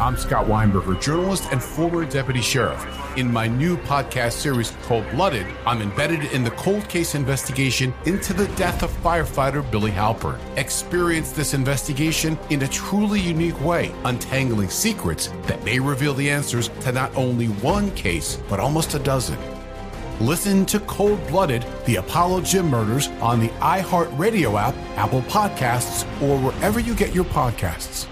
I'm Scott Weinberger, journalist and former deputy sheriff. In my new podcast series, Cold Blooded, I'm embedded in the cold case investigation into the death of firefighter Billy Halpern. Experience this investigation in a truly unique way, untangling secrets that may reveal the answers to not only one case, but almost a dozen. Listen to Cold Blooded, the Apollo Gym Murders on the iHeartRadio app, Apple Podcasts, or wherever you get your podcasts.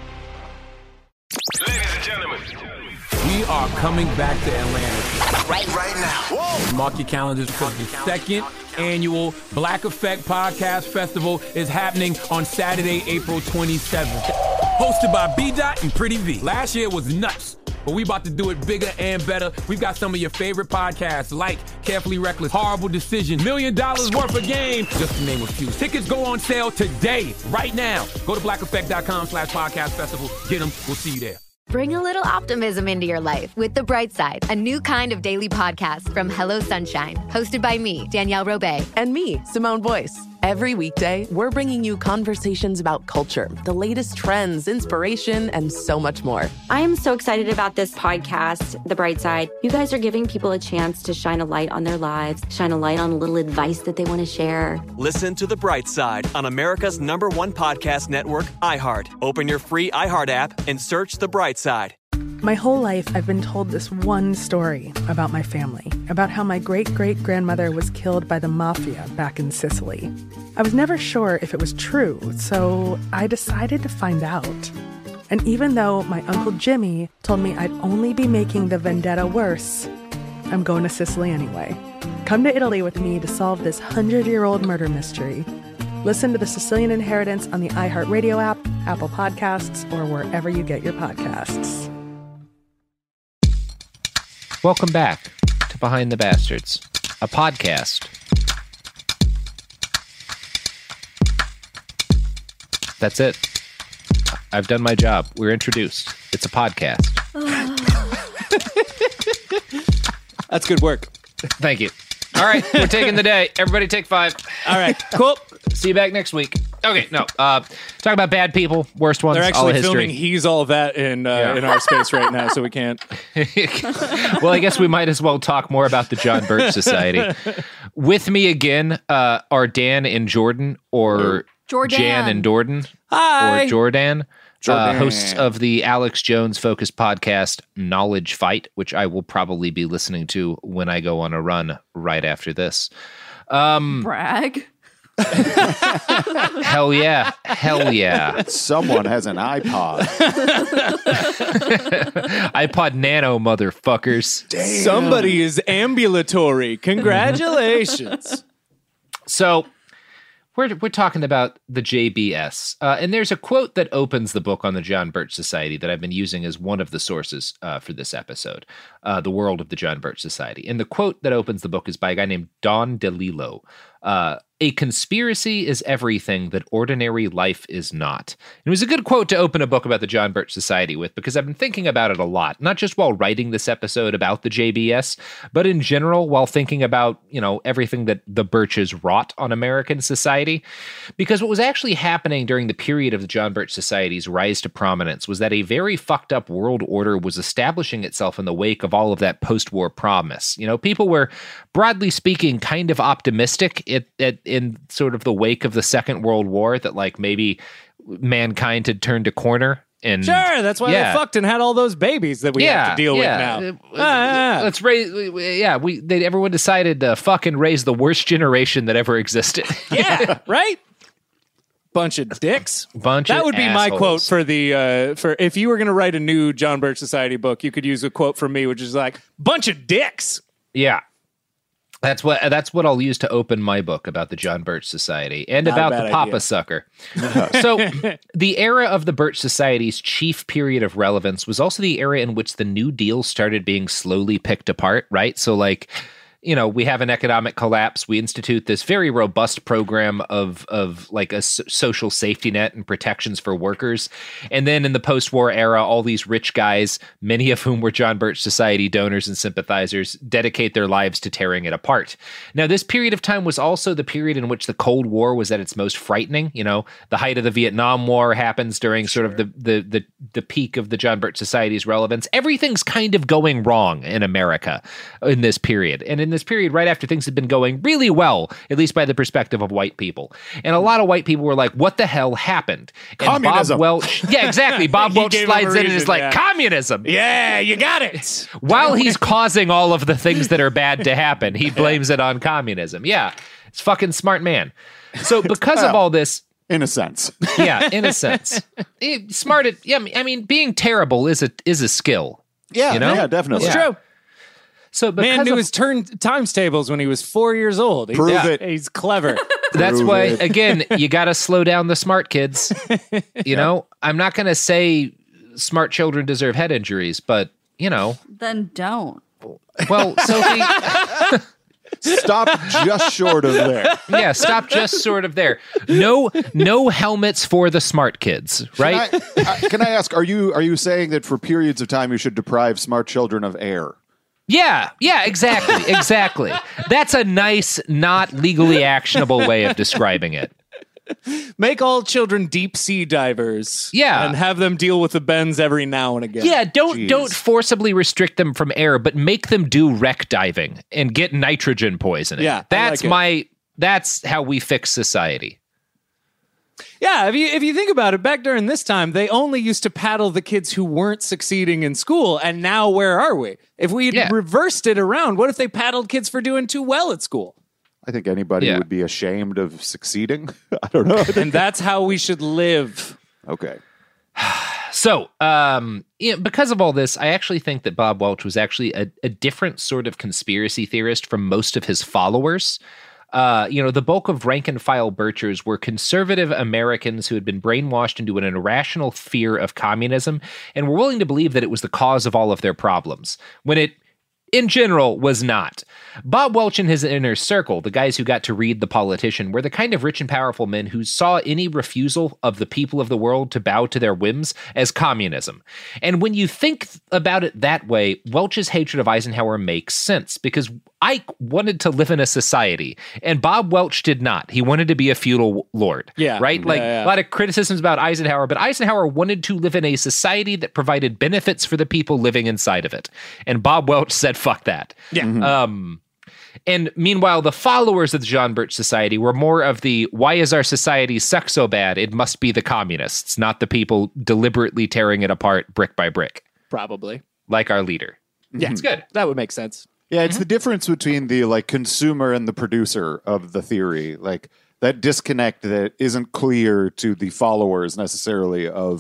Ladies and gentlemen, we are coming back to Atlanta right now. Whoa. Mark your calendars because the second annual Black Effect Podcast Festival is happening on Saturday, April 27th. Hosted by B-Dot and Pretty V. Last year was nuts, but we about to do it bigger and better. We've got some of your favorite podcasts like Carefully Reckless, Horrible Decision, $1 Million Worth of Game, just to name a few. Tickets go on sale today, right now. Go to blackeffect.com/podcast festival. Get them. We'll see you there. Bring a little optimism into your life with The Bright Side, a new kind of daily podcast from Hello Sunshine, hosted by me, Danielle Robay. And me, Simone Boyce. Every weekday, we're bringing you conversations about culture, the latest trends, inspiration, and so much more. I am so excited about this podcast, The Bright Side. You guys are giving people a chance to shine a light on their lives, shine a light on a little advice that they want to share. Listen to The Bright Side on America's #1 podcast network, iHeart. Open your free iHeart app and search The Bright Side. My whole life, I've been told this one story about my family, about how my great-great-grandmother was killed by the mafia back in Sicily. I was never sure if it was true, so I decided to find out. And even though my Uncle Jimmy told me I'd only be making the vendetta worse, I'm going to Sicily anyway. Come to Italy with me to solve this 100-year-old murder mystery. Listen to The Sicilian Inheritance on the iHeartRadio app, Apple Podcasts, or wherever you get your podcasts. Welcome back to Behind the Bastards, a podcast. That's it. I've done my job. We're introduced. It's a podcast. That's good work. Thank you. All right, we're taking the day. Everybody take 5. All right, cool. See you back next week. Okay, no. Talk about bad people, worst ones, They're all actually of history. filming He's All That in our space right now, so we can't. Well, I guess we might as well talk more about the John Birch Society. With me again are Dan and Jordan, or Jan and Jordan. Hi. Or Jordan. Hosts of the Alex Jones focused podcast Knowledge Fight, which I will probably be listening to when I go on a run right after this. Brag. Hell yeah. Hell yeah. Someone has an iPod. iPod Nano, motherfuckers. Damn. Somebody is ambulatory. Congratulations. So we're talking about the JBS. And there's a quote that opens the book on the John Birch Society that I've been using as one of the sources for this episode, The World of the John Birch Society. And the quote that opens the book is by a guy named Don DeLillo. A conspiracy is everything that ordinary life is not. It was a good quote to open a book about the John Birch Society with, because I've been thinking about it a lot, not just while writing this episode about the JBS, but in general while thinking about, everything that the Birches wrought on American society. Because what was actually happening during the period of the John Birch Society's rise to prominence was that a very fucked up world order was establishing itself in the wake of all of that post-war promise. People were, broadly speaking, kind of optimistic in sort of the wake of the Second World War that maybe mankind had turned a corner. And sure, that's why they fucked and had all those babies that we have to deal with now. Let's raise. Everyone decided to fucking raise the worst generation that ever existed. Yeah, right. Bunch of dicks. That would be my quote for for if you were going to write a new John Birch Society book, you could use a quote from me, which is bunch of dicks. Yeah. That's what I'll use to open my book about the John Birch Society and about the Papa Sucker. So the era of the Birch Society's chief period of relevance was also the era in which the New Deal started being slowly picked apart, right? So we have an economic collapse. We institute this very robust program of like a social safety net and protections for workers. And then in the post-war era, all these rich guys, many of whom were John Birch Society donors and sympathizers, dedicate their lives to tearing it apart. Now, this period of time was also the period in which the Cold War was at its most frightening. The height of the Vietnam War happens during sort of the peak of the John Birch Society's relevance. Everything's kind of going wrong in America in this period. And in this period, right after things had been going really well, at least by the perspective of white people. And a lot of white people were like, what the hell happened? And Communism. Bob Welch, yeah, exactly. Bob Welch slides in and is like, communism. Yeah, you got it. While he's causing all of the things that are bad to happen, he blames it on communism. Yeah, it's fucking smart man. So because of all this, in a sense. Yeah, in a sense. Smart. I mean, being terrible is a skill. Yeah, yeah, definitely. It's true. So man knew his times tables when he was 4 years old. Prove it. He's clever. That's why, again, you got to slow down the smart kids. I'm not going to say smart children deserve head injuries, but, Then don't. Well, Sophie... Stop just short of there. Yeah, stop just sort of there. No helmets for the smart kids, right? Can I ask, are you saying that for periods of time you should deprive smart children of air? Yeah, exactly. That's a nice, not legally actionable way of describing it. Make all children deep sea divers. Yeah. And have them deal with the bends every now and again. Yeah, don't forcibly restrict them from air, but make them do wreck diving and get nitrogen poisoning. Yeah, that's how we fix society. Yeah, if you think about it, back during this time, they only used to paddle the kids who weren't succeeding in school, and now where are we? If we had reversed it around, what if they paddled kids for doing too well at school? I think anybody would be ashamed of succeeding. I don't know. And that's how we should live. Okay. So, because of all this, I actually think that Bob Welch was actually a different sort of conspiracy theorist from most of his followers. The bulk of rank-and-file Birchers were conservative Americans who had been brainwashed into an irrational fear of communism and were willing to believe that it was the cause of all of their problems, when it, in general, was not. Bob Welch and his inner circle, the guys who got to read The Politician, were the kind of rich and powerful men who saw any refusal of the people of the world to bow to their whims as communism. And when you think about it that way, Welch's hatred of Eisenhower makes sense, because Ike wanted to live in a society, and Bob Welch did not. He wanted to be a feudal lord, right? A lot of criticisms about Eisenhower, but Eisenhower wanted to live in a society that provided benefits for the people living inside of it. And Bob Welch said, fuck that. Yeah. Mm-hmm. And meanwhile, the followers of the John Birch Society were more of the, why is our society suck so bad? It must be the communists, not the people deliberately tearing it apart brick by brick. Probably. Like our leader. Yeah, it's good. That would make sense. Yeah, it's the difference between the consumer and the producer of the theory. Like that disconnect that isn't clear to the followers necessarily of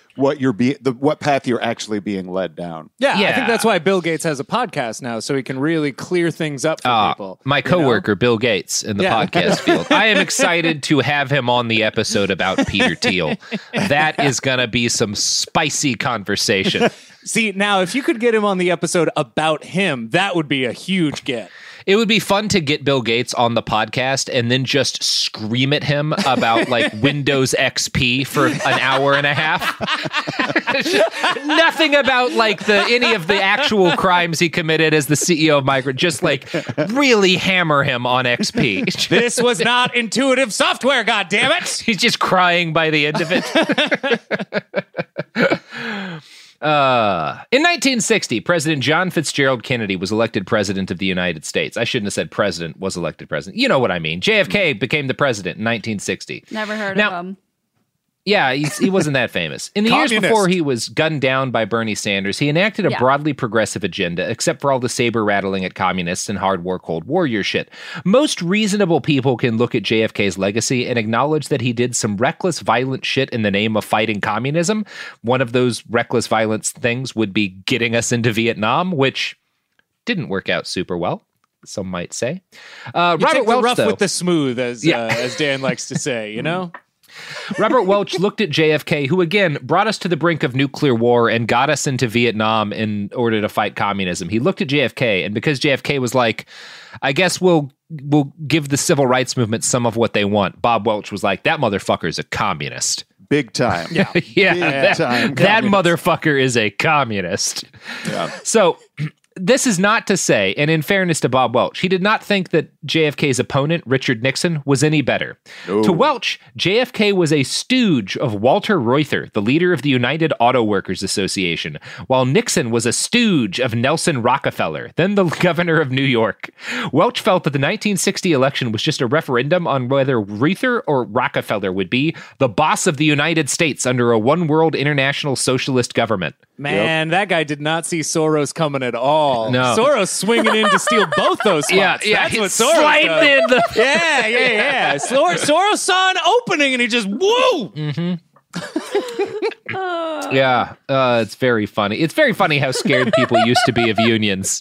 what path you're actually being led down. Yeah, I think that's why Bill Gates has a podcast now, so he can really clear things up for people. My coworker, Bill Gates, in the podcast field. I am excited to have him on the episode about Peter Thiel. That is going to be some spicy conversation. See, now, if you could get him on the episode about him, that would be a huge get. It would be fun to get Bill Gates on the podcast and then just scream at him about Windows XP for an hour and a half. Nothing about any of the actual crimes he committed as the CEO of Microsoft. Just really hammer him on XP. This was not intuitive software, goddammit! He's just crying by the end of it. In 1960, President John Fitzgerald Kennedy was elected president of the United States. I shouldn't have said president, was elected president. You know what I mean. JFK became the president in 1960. Never heard of him. Yeah, he wasn't that famous. In the years before he was gunned down by Bernie Sanders, he enacted a broadly progressive agenda, except for all the saber-rattling at communists and hardcore Cold Warrior shit. Most reasonable people can look at JFK's legacy and acknowledge that he did some reckless, violent shit in the name of fighting communism. One of those reckless, violent things would be getting us into Vietnam, which didn't work out super well, some might say. Robert Welch, rough with the smooth, as Dan likes to say, you know? Robert Welch looked at JFK, who again brought us to the brink of nuclear war and got us into Vietnam in order to fight communism. He looked at JFK, and because JFK was like, I guess we'll give the civil rights movement some of what they want, Bob Welch was like, that motherfucker's a communist. Big time. Yeah, time that motherfucker is a communist. Yeah. So this is not to say, and in fairness to Bob Welch, he did not think that JFK's opponent, Richard Nixon, was any better. No. To Welch, JFK was a stooge of Walter Reuther, the leader of the United Auto Workers Association, while Nixon was a stooge of Nelson Rockefeller, then the governor of New York. Welch felt that the 1960 election was just a referendum on whether Reuther or Rockefeller would be the boss of the United States under a one-world international socialist government. Man, that guy did not see Soros coming at all. No. Soros swinging in to steal both those spots. Yeah, That's what Soros sliding does. in the... Yeah. Soros saw an opening and he just, woo! Yeah, it's very funny. It's very funny how scared people used to be of unions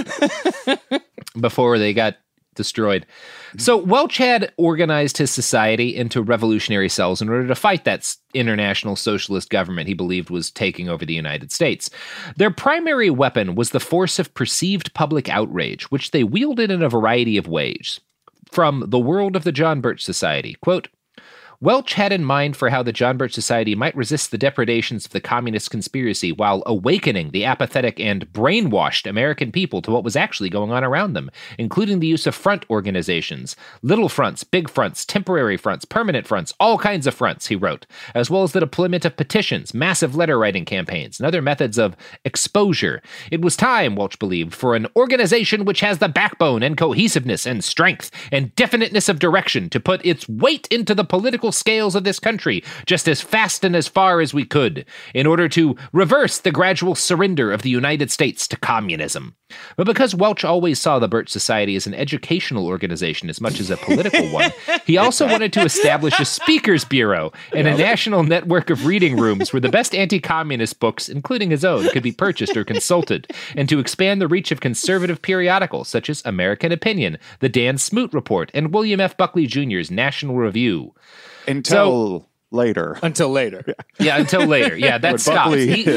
before they got destroyed. So Welch had organized his society into revolutionary cells in order to fight that international socialist government he believed was taking over the United States. Their primary weapon was the force of perceived public outrage, which they wielded in a variety of ways. From The World of the John Birch Society, quote, Welch had in mind for how the John Birch Society might resist the depredations of the communist conspiracy while awakening the apathetic and brainwashed American people to what was actually going on around them, including the use of front organizations, little fronts, big fronts, temporary fronts, permanent fronts, all kinds of fronts, he wrote, as well as the deployment of petitions, massive letter-writing campaigns, and other methods of exposure. It was time, Welch believed, for an organization which has the backbone and cohesiveness and strength and definiteness of direction to put its weight into the political scales of this country just as fast and as far as we could in order to reverse the gradual surrender of the United States to communism. But because Welch always saw the Birch Society as an educational organization as much as a political one, he also wanted to establish a speakers bureau and a national network of reading rooms where the best anti-communist books, including his own, could be purchased or consulted, and to expand the reach of conservative periodicals such as American Opinion, the Dan Smoot Report, and William F. Buckley Jr.'s National Review. Until later. Yeah, until later. Yeah, that stopped.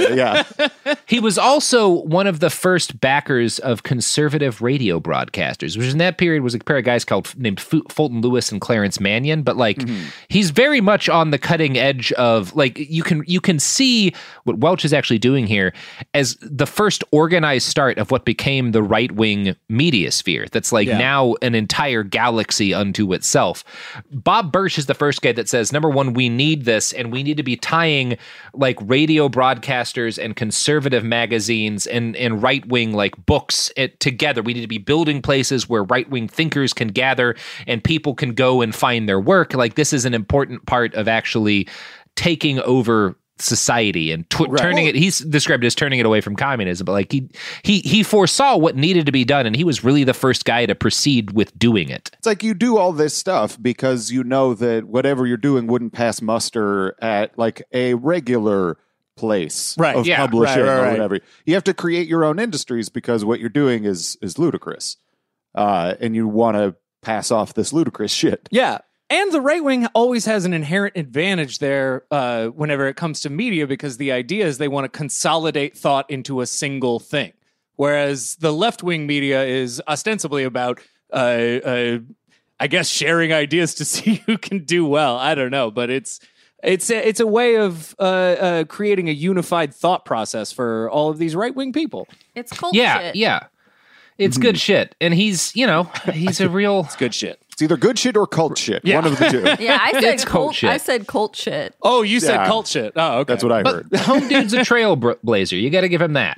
He was also one of the first backers of conservative radio broadcasters, which in that period was a pair of guys named Fulton Lewis and Clarence Mannion. But he's very much on the cutting edge of you can see what Welch is actually doing here as the first organized start of what became the right wing media sphere. That's now an entire galaxy unto itself. Bob Birch is the first guy that says, number one, we need this, and we need to be tying radio broadcasters and conservative magazines and right-wing books together. We need to be building places where right-wing thinkers can gather and people can go and find their work. This is an important part of actually taking over society and turning it. He's described it as turning it away from communism, but he foresaw what needed to be done, and he was really the first guy to proceed with doing it. It's you do all this stuff because you know that whatever you're doing wouldn't pass muster at a regular place of publishing or whatever. You have to create your own industries because what you're doing is ludicrous, and you want to pass off this ludicrous shit. Yeah. And the right wing always has an inherent advantage there whenever it comes to media, because the idea is they want to consolidate thought into a single thing. Whereas the left wing media is ostensibly about, I guess, sharing ideas to see who can do well. I don't know, but it's a way of creating a unified thought process for all of these right wing people. It's cult shit. Yeah. It's good shit. And he's a real... It's good shit. It's either good shit or cult shit. One of the two. Yeah, I said It's cult shit. I said cult shit. Oh, you said cult shit. Oh, okay. That's what I heard. Home Dude's a trailblazer. You got to give him that,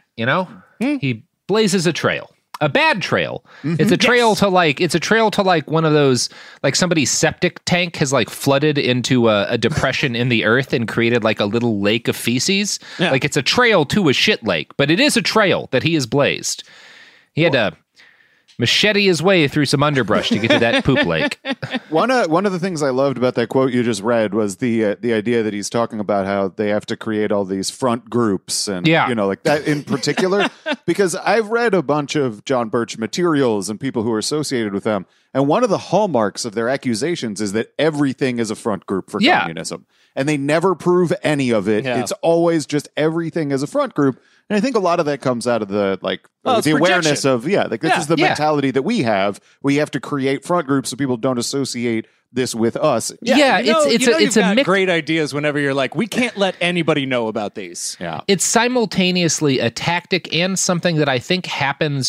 He blazes a trail. A bad trail. It's a trail to one of those, somebody's septic tank has flooded into a depression in the earth and created a little lake of feces. Yeah. It's a trail to a shit lake, but it is a trail that he has blazed. He had to machete his way through some underbrush to get to that poop lake. One of the things I loved about that quote you just read was the idea that he's talking about how they have to create all these front groups and that in particular, because I've read a bunch of John Birch materials and people who are associated with them, And one of the hallmarks of their accusations is that everything is a front group for communism. And they never prove any of it. Yeah. It's always just everything is a front group. And I think a lot of that comes out of the the awareness of, this is the mentality that we have. We have to create front groups so people don't associate this with us. It's a great ideas whenever you're like, we can't let anybody know about these. Yeah. It's simultaneously a tactic and something that I think happens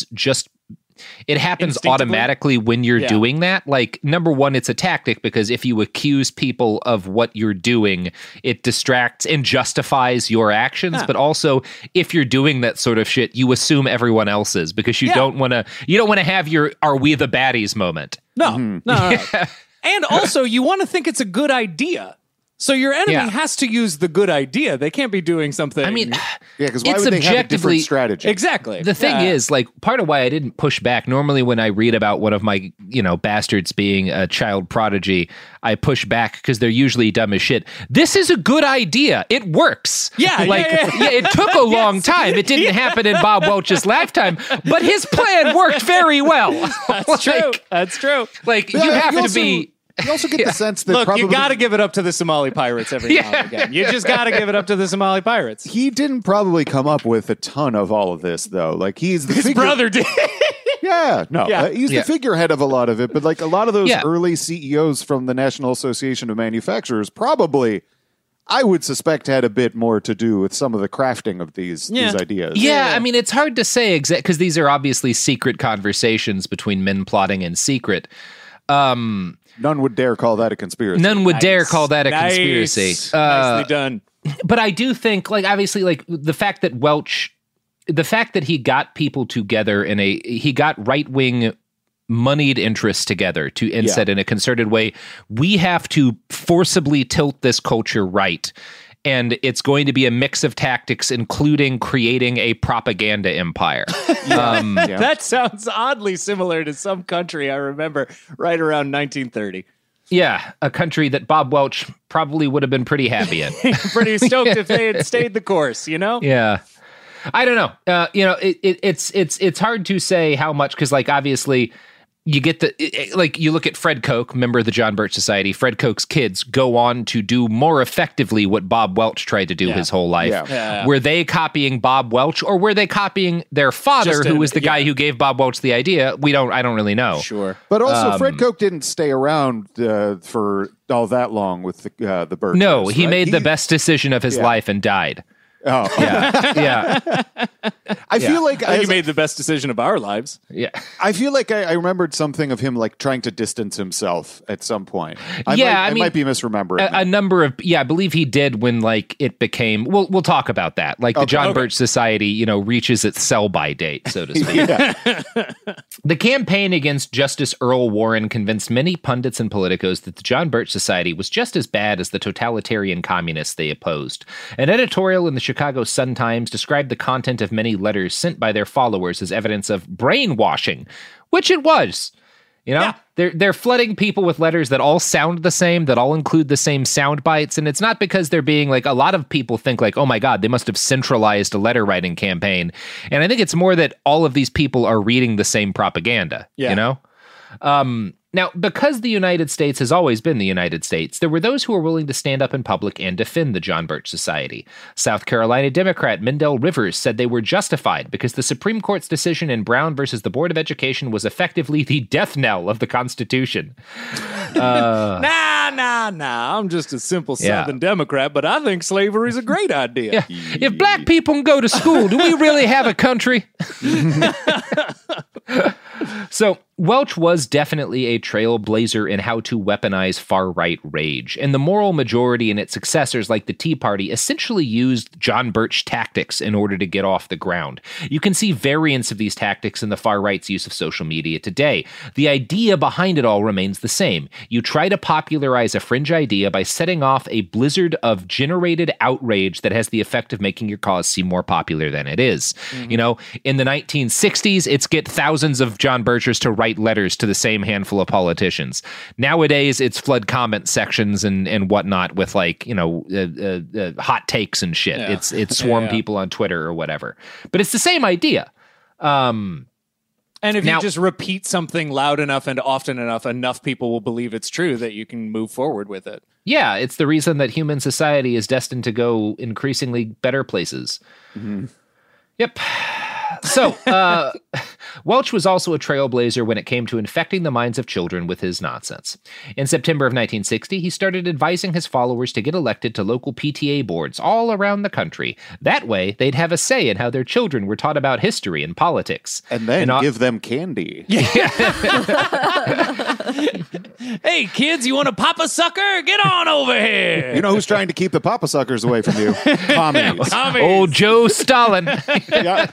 automatically when you're doing that. Like, number one, it's a tactic because if you accuse people of what you're doing, it distracts and justifies your actions. But also, if you're doing that sort of shit, you assume everyone else is because you don't want to have your "are we the baddies" moment. No. And also, you want to think it's a good idea. So your enemy has to use the good idea. They can't be doing something. I mean, because why would they have a different strategy? Exactly. The thing is, like, part of why I didn't push back, normally when I read about one of my, bastards being a child prodigy, I push back because they're usually dumb as shit. This is a good idea. It works. It took a long time. It didn't happen in Bob Welch's lifetime, but his plan worked very well. That's true. Like, you have to be... You also get the sense that you got to give it up to the Somali pirates every now and again. You just got to give it up to the Somali pirates. He didn't probably come up with a ton of all of this, though. Like, he's his brother did. He's the figurehead of a lot of it. But like a lot of those early CEOs from the National Association of Manufacturers probably, I would suspect, had a bit more to do with some of the crafting of these ideas. Yeah, I mean, it's hard to say because these are obviously secret conversations between men plotting in secret. None would dare call that a conspiracy. Conspiracy. Nicely done. But I do think, like, obviously, like, the fact that he got people together he got right-wing moneyed interests together and said in a concerted way, we have to forcibly tilt this culture right. And it's going to be a mix of tactics, including creating a propaganda empire. That sounds oddly similar to some country I remember right around 1930. Yeah, a country that Bob Welch probably would have been pretty happy in. Pretty stoked if they had stayed the course, Yeah. I don't know. It's hard to say how much, because, like, obviously... You get you look at Fred Koch, member of the John Birch Society. Fred Koch's kids go on to do more effectively what Bob Welch tried to do his whole life. Were they copying Bob Welch, or were they copying their father, who was the guy who gave Bob Welch the idea? I don't really know. Sure. But also, Fred Koch didn't stay around for all that long with the Birches. No, he made the best decision of his life and died. Oh, yeah. I feel like he made the best decision of our lives. Yeah. I feel like I remembered something of him, like, trying to distance himself at some point. I might be misremembering. A number of, I believe he did when, like, it became, we'll talk about that. Like, the John Birch Society, reaches its sell-by date, so to speak. The campaign against Justice Earl Warren convinced many pundits and politicos that the John Birch Society was just as bad as the totalitarian communists they opposed. An editorial in the Chicago Sun-Times described the content of many letters sent by their followers as evidence of brainwashing, which it was. They're flooding people with letters that all sound the same, that all include the same sound bites, and it's not because they're being like, a lot of people think like, oh my God, they must have centralized a letter writing campaign. And I think it's more that all of these people are reading the same propaganda, Now, because the United States has always been the United States, there were those who were willing to stand up in public and defend the John Birch Society. South Carolina Democrat Mendel Rivers said they were justified because the Supreme Court's decision in Brown versus the Board of Education was effectively the death knell of the Constitution. Nah. I'm just a simple Southern Democrat, but I think slavery's a great idea. If black people can go to school, do we really have a country? So Welch was definitely a trailblazer in how to weaponize far-right rage, and the moral majority and its successors, like the Tea Party, essentially used John Birch tactics in order to get off the ground. You can see variants of these tactics in the far-right's use of social media today. The idea behind it all remains the same. You try to popularize a fringe idea by setting off a blizzard of generated outrage that has the effect of making your cause seem more popular than it is. Mm-hmm. In the 1960s, it's get thousands of John Birchers to write letters to the same handful of politicians. Nowadays, it's flood comment sections and whatnot with hot takes and shit. It's swarm people on Twitter or whatever. But it's the same idea. And if you just repeat something loud enough and often enough people will believe it's true that you can move forward with it. Yeah, it's the reason that human society is destined to go increasingly better places. Mm-hmm. Yep. So, Welch was also a trailblazer when it came to infecting the minds of children with his nonsense. In September of 1960, he started advising his followers to get elected to local PTA boards all around the country. That way, they'd have a say in how their children were taught about history and politics. And then give them candy. Hey, kids, you want to pop a sucker? Get on over here. You know who's trying to keep the papa suckers away from you? Commies. Old Joe Stalin. Yeah.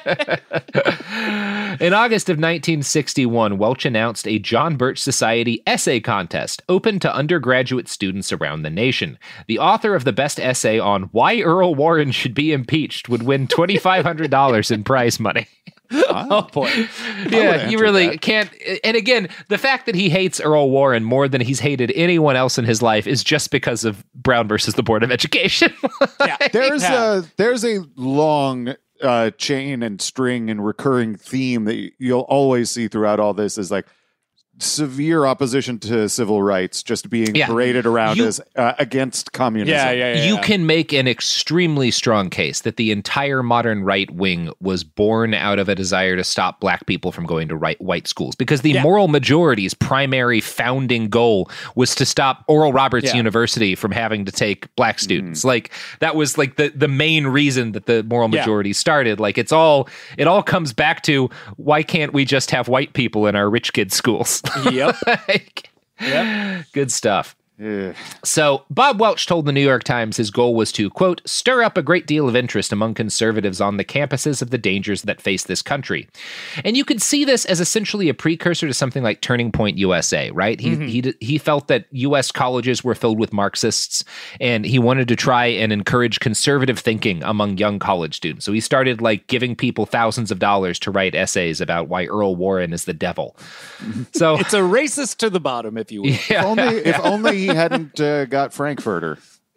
In August of 1961, Welch announced a John Birch Society essay contest open to undergraduate students around the nation. The author of the best essay on why Earl Warren should be impeached would win $2,500 in prize money. Oh boy. Yeah, you really can't. And again, the fact that he hates Earl Warren more than he's hated anyone else in his life is just because of Brown versus the Board of Education. There's a long chain and string and recurring theme that you'll always see throughout all this is like severe opposition to civil rights just being paraded around as against communism. You can make an extremely strong case that the entire modern right wing was born out of a desire to stop black people from going to white schools, because the moral majority's primary founding goal was to stop Oral Roberts University from having to take black students. Like that was like the main reason that the moral majority started. Like it all comes back to, why can't we just have white people in our rich kids' schools? Yep. Good stuff. So Bob Welch told the New York Times his goal was to, quote, stir up a great deal of interest among conservatives on the campuses of the dangers that face this country. And you could see this as essentially a precursor to something like Turning Point USA, right? He felt that U.S. colleges were filled with Marxists, and he wanted to try and encourage conservative thinking among young college students. So he started like giving people thousands of dollars to write essays about why Earl Warren is the devil. So it's a racist to the bottom, if you will. If only he hadn't got Frankfurter.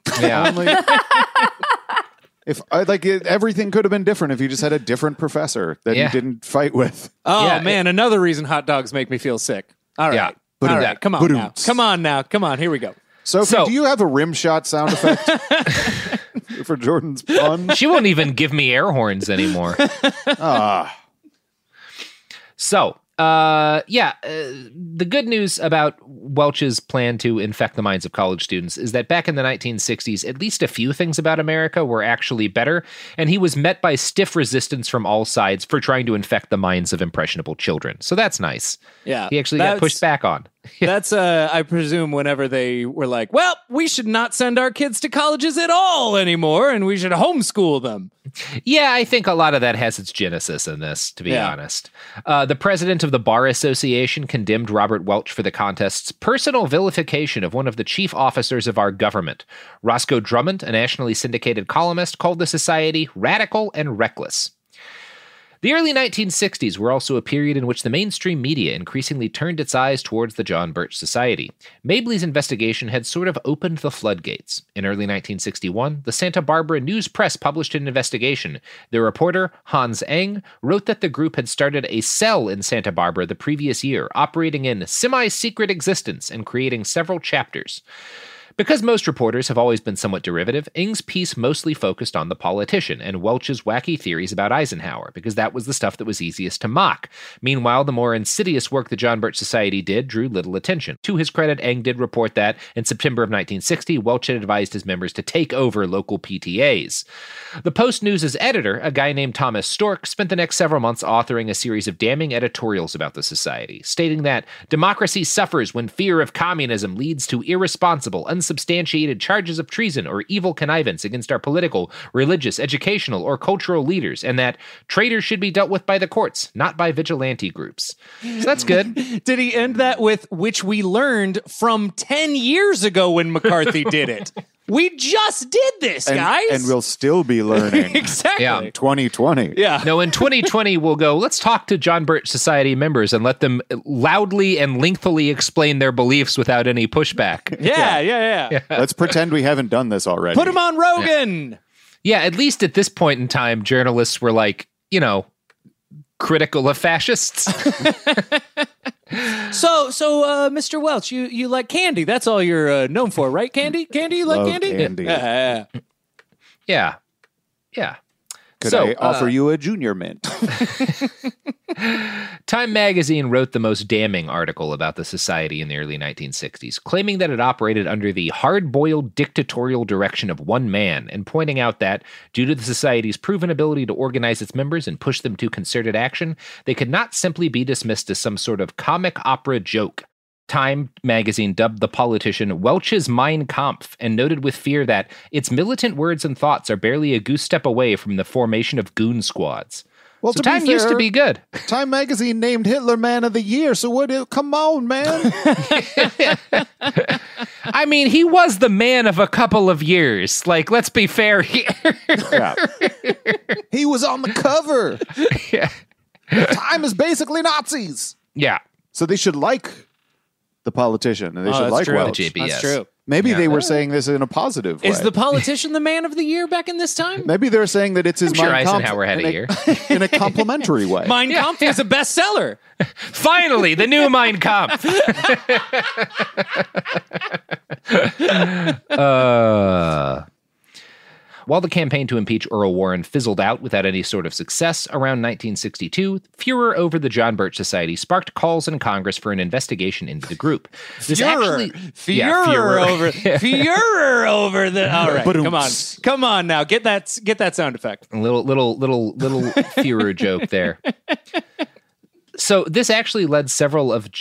Everything could have been different if you just had a different professor that you didn't fight with. Oh man, another reason hot dogs make me feel sick. All right. All right. Come on now. Come on. Here we go. Sophie, do you have a rim shot sound effect for Jordan's pun? She won't even give me air horns anymore. The good news about Welch's plan to infect the minds of college students is that back in the 1960s, at least a few things about America were actually better, and he was met by stiff resistance from all sides for trying to infect the minds of impressionable children. So that's nice. Yeah. He actually got pushed back on. That's, I presume, whenever they were like, well, we should not send our kids to colleges at all anymore, and we should homeschool them. Yeah, I think a lot of that has its genesis in this, to be honest. The president of the Bar Association condemned Robert Welch for the contest's personal vilification of one of the chief officers of our government. Roscoe Drummond, a nationally syndicated columnist, called the society radical and reckless. The early 1960s were also a period in which the mainstream media increasingly turned its eyes towards the John Birch Society. Mabley's investigation had sort of opened the floodgates. In early 1961, the Santa Barbara News Press published an investigation. The reporter, Hans Eng, wrote that the group had started a cell in Santa Barbara the previous year, operating in semi-secret existence and creating several chapters. Because most reporters have always been somewhat derivative, Eng's piece mostly focused on the politician and Welch's wacky theories about Eisenhower, because that was the stuff that was easiest to mock. Meanwhile, the more insidious work the John Birch Society did drew little attention. To his credit, Eng did report that, in September of 1960, Welch had advised his members to take over local PTAs. The Post-News' editor, a guy named Thomas Stork, spent the next several months authoring a series of damning editorials about the society, stating that democracy suffers when fear of communism leads to irresponsible, unsubstantiated charges of treason or evil connivance against our political, religious, educational, or cultural leaders, and that traitors should be dealt with by the courts, not by vigilante groups. So that's good. Did he end that with, which we learned from 10 years ago when McCarthy did it? We just did this, guys. And we'll still be learning. Exactly. Yeah. 2020. Yeah. No, in 2020, we'll go, let's talk to John Birch Society members and let them loudly and lengthily explain their beliefs without any pushback. Yeah. Let's pretend we haven't done this already. Put him on Rogan. Yeah, at least at this point in time, journalists were like, critical of fascists. So, Mr. Welch, you like candy? That's all you're known for, right? Candy? You like Love candy? candy. Yeah. Could I offer you a junior mint? Time magazine wrote the most damning article about the society in the early 1960s, claiming that it operated under the hard-boiled dictatorial direction of one man, and pointing out that, due to the society's proven ability to organize its members and push them to concerted action, they could not simply be dismissed as some sort of comic opera joke. Time magazine dubbed the politician Welch's Mein Kampf and noted with fear that its militant words and thoughts are barely a goose step away from the formation of goon squads. Well, so Time used to be good. Time magazine named Hitler Man of the Year, so come on, man. I mean, he was the man of a couple of years. Like, let's be fair here. Yeah. He was on the cover. Yeah. Time is basically Nazis. Yeah. So they should like the politician, and they should like true. Welch. The JBS. That's true. Maybe they were saying this in a positive way. Is the politician the man of the year back in this time? Maybe they're saying that it's his I'm sure Mein Kampf Eisenhower had a year. in a complimentary way. Mein Kampf is a bestseller. Finally, the new Mein Kampf. While the campaign to impeach Earl Warren fizzled out without any sort of success, around 1962, furor over the John Birch Society sparked calls in Congress for an investigation into the group. Furor over the. All right, come on now, get that sound effect. A little furor joke there. So this actually led several of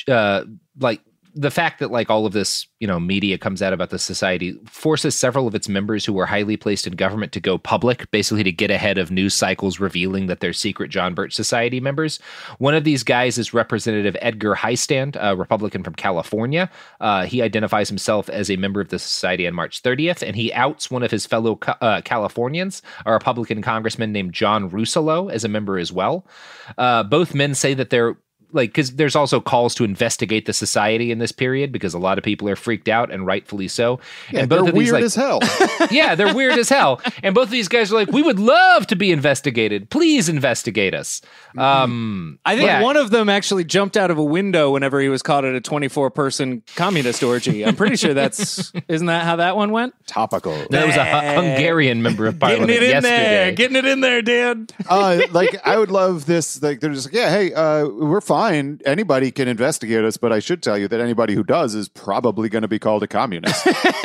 the fact that like all of this, media comes out about the society forces several of its members who were highly placed in government to go public, basically to get ahead of news cycles revealing that they're secret John Birch Society members. One of these guys is Representative Edgar Heistand, a Republican from California. He identifies himself as a member of the society on March 30th, and he outs one of his fellow Californians, a Republican congressman named John Russolo, as a member as well. Both men say that they're because there's also calls to investigate the society in this period because a lot of people are freaked out, and rightfully so. Yeah, and both they're of these, weird as hell. Yeah, they're weird as hell. And both of these guys are like, we would love to be investigated. Please investigate us. I think one of them actually jumped out of a window whenever he was caught at a 24-person communist orgy. I'm pretty sure isn't that how that one went? Topical. There was a Hungarian member of parliament yesterday. Getting it in there, Dan. I would love this. Like, they're just like, yeah, hey, we're fine. Anybody can investigate us, but I should tell you that anybody who does is probably going to be called a communist.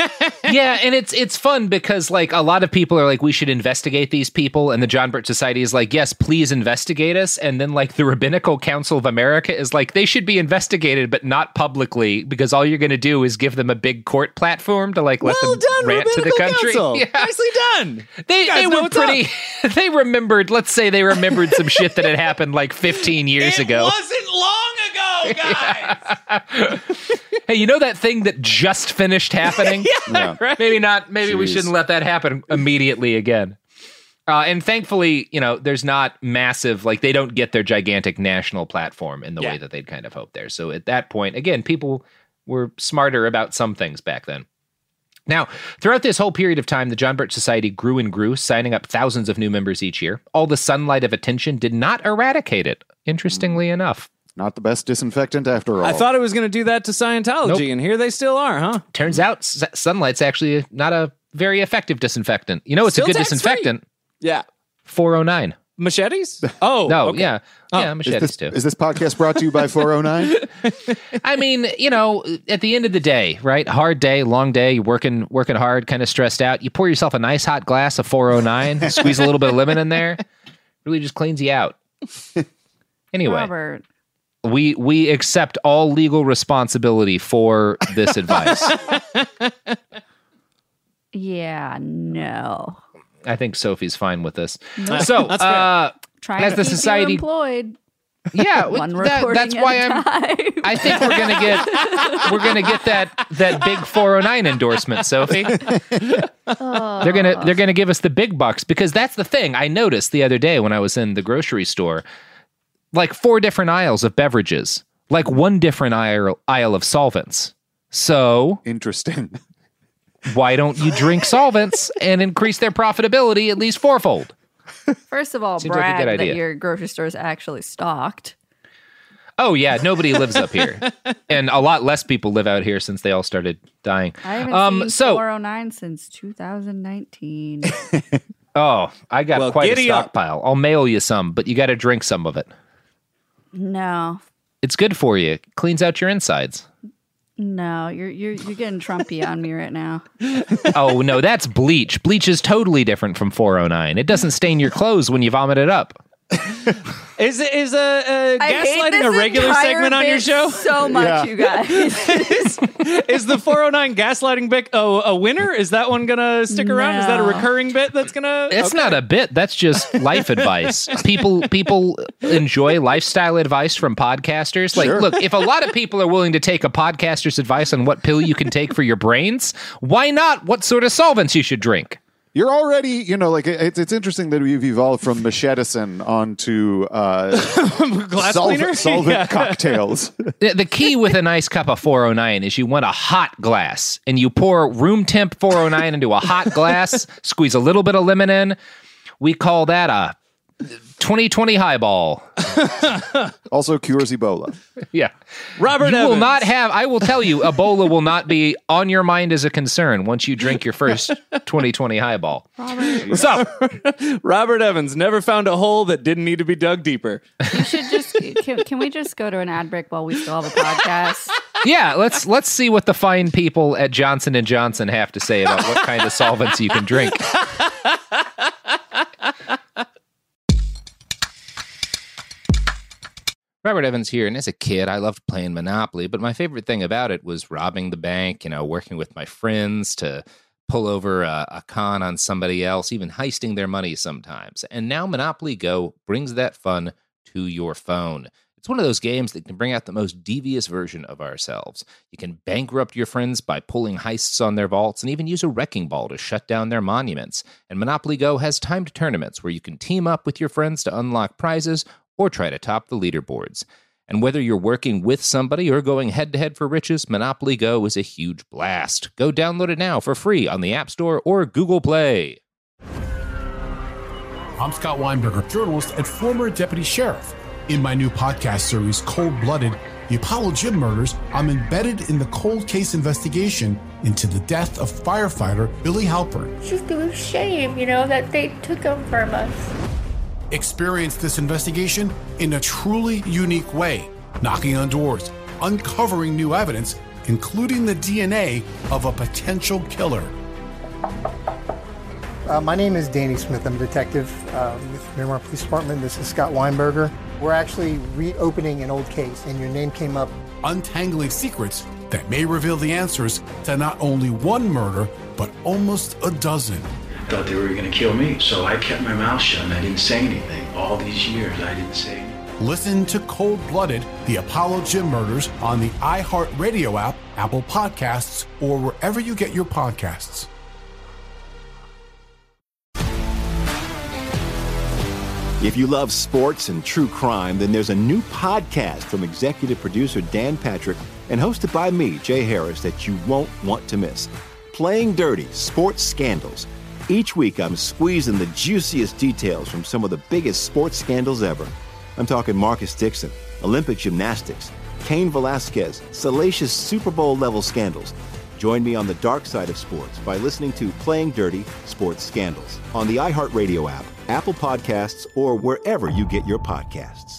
Yeah, and it's fun because like a lot of people are like, we should investigate these people, and the John Birch Society is like, yes, please investigate us. And then like the Rabbinical Council of America is like, they should be investigated, but not publicly, because all you're going to do is give them a big court platform to like let them rant to the country. Yeah. Nicely done. They were pretty. They remembered. Let's say they remembered some shit that had happened like 15 years ago. It wasn't long ago, guys. Hey, you know that thing that just finished happening? Yeah. Right? Maybe not. Maybe we shouldn't let that happen immediately again. And thankfully, there's not massive, like they don't get their gigantic national platform in the way that they'd kind of hoped there. So at that point, again, people were smarter about some things back then. Now, throughout this whole period of time, the John Birch Society grew and grew, signing up thousands of new members each year. All the sunlight of attention did not eradicate it, interestingly enough. Not the best disinfectant after all. I thought it was going to do that to Scientology, and here they still are, huh? Turns out sunlight's actually not a very effective disinfectant. It's still a good disinfectant. Yeah. 409. Machetes? Oh, no, okay. yeah. Yeah, machetes too. Is this podcast brought to you by 409? I mean, at the end of the day, right? Hard day, long day, you're working hard, kind of stressed out. You pour yourself a nice hot glass of 409, squeeze a little bit of lemon in there. Really just cleans you out. Anyway. Robert. We accept all legal responsibility for this advice. Yeah, no. I think Sophie's fine with this. No. So, trying as to the keep society you employed. Yeah, One recording that's why at a time. I think we're gonna get that big 409 endorsement, Sophie. They're gonna give us the big bucks, because that's the thing I noticed the other day when I was in the grocery store. Like 4 different aisles of beverages, like 1 different aisle of solvents. So interesting. Why don't you drink solvents and increase their profitability at least 4-fold? First of all, Seems like a brag good that idea. your grocery store is actually stocked. Oh, yeah. Nobody lives up here. And a lot less people live out here since they all started dying. I haven't seen 409 since 2019. Oh, I got quite a giddy up. stockpile. I'll mail you some, but you got to drink some of it. No. It's good for you. It cleans out your insides. No, you're getting Trumpy on me right now. Oh, no, that's bleach. Bleach is totally different from 409. It doesn't stain your clothes when you vomit it up. Is gaslighting a regular segment on your show? So much, you guys. Is the 409 gaslighting bit a winner? Is that one gonna stick around? Is that a recurring bit that's gonna? It's not a bit. That's just life advice. People enjoy lifestyle advice from podcasters. Like, look, if a lot of people are willing to take a podcaster's advice on what pill you can take for your brains, why not what sort of solvents you should drink? You're already, like it's interesting that we've evolved from Machedicin onto solvent cocktails. The key with a nice cup of 409 is you want a hot glass, and you pour room temp 409 into a hot glass, squeeze a little bit of lemon in. We call that a 2020 highball. Also cures Ebola. Yeah. Robert You Evans. will not have, I will tell you, Ebola will not be on your mind as a concern once you drink your first 2020 highball. What's up? Robert Evans never found a hole that didn't need to be dug deeper. You should just can we just go to an ad break while we still have a podcast? Yeah, let's see what the fine people at Johnson & Johnson have to say about what kind of solvents you can drink. Robert Evans here, and as a kid, I loved playing Monopoly, but my favorite thing about it was robbing the bank, working with my friends to pull over a con on somebody else, even heisting their money sometimes. And now Monopoly Go brings that fun to your phone. It's one of those games that can bring out the most devious version of ourselves. You can bankrupt your friends by pulling heists on their vaults and even use a wrecking ball to shut down their monuments. And Monopoly Go has timed tournaments where you can team up with your friends to unlock prizes or try to top the leaderboards. And whether you're working with somebody or going head-to-head for riches, Monopoly Go is a huge blast. Go download it now for free on the App Store or Google Play. I'm Scott Weinberger, journalist and former deputy sheriff. In my new podcast series, Cold Blooded, The Apollo Gym Murders, I'm embedded in the cold case investigation into the death of firefighter Billy Halpern. It's just a shame, that they took him from us. Experience this investigation in a truly unique way, knocking on doors, uncovering new evidence, including the DNA of a potential killer. My name is Danny Smith. I'm a detective with Miramar Police Department. This is Scott Weinberger. We're actually reopening an old case, and your name came up. Untangling secrets that may reveal the answers to not only one murder, but almost a dozen. Thought they were going to kill me, so I kept my mouth shut and I didn't say anything. All these years, I didn't say anything. Listen to Cold Blooded, The Apollo Gym Murders on the iHeartRadio app, Apple Podcasts, or wherever you get your podcasts. If you love sports and true crime, then there's a new podcast from executive producer Dan Patrick and hosted by me, Jay Harris, that you won't want to miss. Playing Dirty: Sports Scandals. Each week, I'm squeezing the juiciest details from some of the biggest sports scandals ever. I'm talking Marcus Dixon, Olympic gymnastics, Cain Velasquez, salacious Super Bowl-level scandals. Join me on the dark side of sports by listening to Playing Dirty: Sports Scandals on the iHeartRadio app, Apple Podcasts, or wherever you get your podcasts.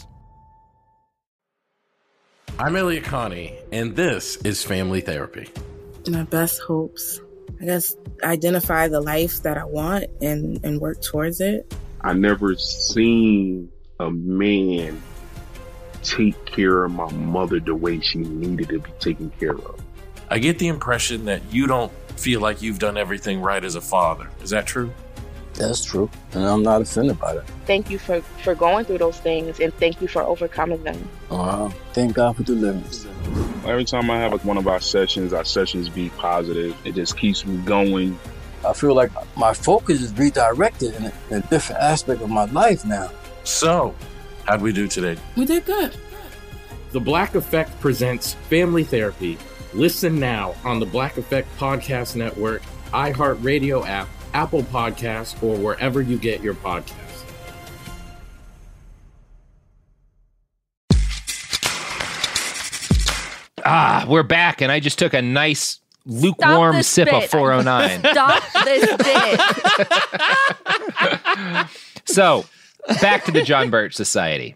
I'm Elliot Connie, and this is Family Therapy. My best hopes, I guess, identify the life that I want and work towards it. I never seen a man take care of my mother the way she needed to be taken care of. I get the impression that you don't feel like you've done everything right as a father. Is that true? That's true, and I'm not offended by that. Thank you for going through those things, and thank you for overcoming them. Wow, thank God for deliverance. Every time I have one of our sessions be positive. It just keeps me going. I feel like my focus is redirected in a different aspect of my life now. So, how'd we do today? We did good. The Black Effect presents Family Therapy. Listen now on the Black Effect Podcast Network, iHeartRadio app, Apple Podcasts, or wherever you get your podcasts. We're back, and I just took a nice lukewarm sip of 409. Stop this bit. So, back to the John Birch Society.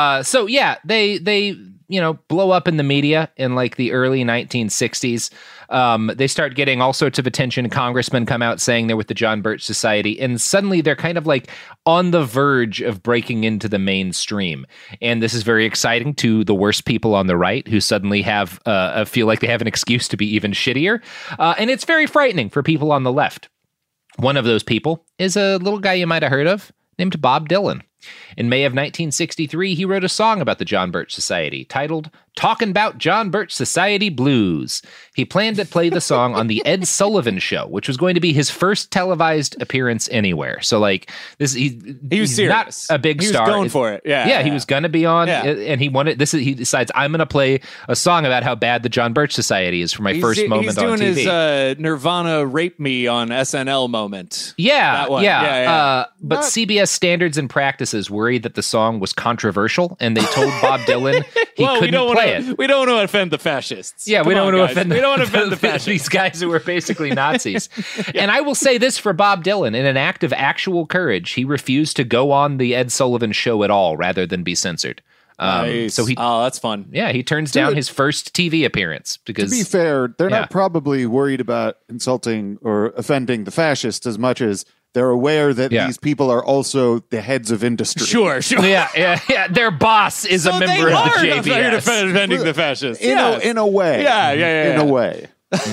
They blow up in the media in like the early 1960s. They start getting all sorts of attention. Congressmen come out saying they're with the John Birch Society, and suddenly they're kind of like on the verge of breaking into the mainstream. And this is very exciting to the worst people on the right who suddenly have feel like they have an excuse to be even shittier. And it's very frightening for people on the left. One of those people is a little guy you might have heard of named Bob Dylan. In May of 1963, he wrote a song about the John Birch Society titled Talkin' About John Birch Society Blues. He planned to play the song on the Ed Sullivan Show, which was going to be his first televised appearance anywhere. So, like, he's not a big star. He was going for it. Yeah, he was going to be on, and he decides, I'm going to play a song about how bad the John Birch Society is for my first moment on TV. He's doing his Nirvana Rape Me on SNL moment. Yeah. But CBS Standards and Practices worried that the song was controversial, and they told Bob Dylan he couldn't play it. We don't want to offend the fascists. Yeah, we don't want to offend the fascists. These guys who were basically Nazis. And I will say this for Bob Dylan, in an act of actual courage, he refused to go on the Ed Sullivan Show at all rather than be censored. Nice. So that's fun. Yeah, he turns down his first TV appearance because, to be fair, they're not probably worried about insulting or offending the fascists as much as they're aware that these people are also the heads of industry. Sure. Yeah. Their boss is a member of the JBS. They're defending the fascists. In a way. Yeah. In a way.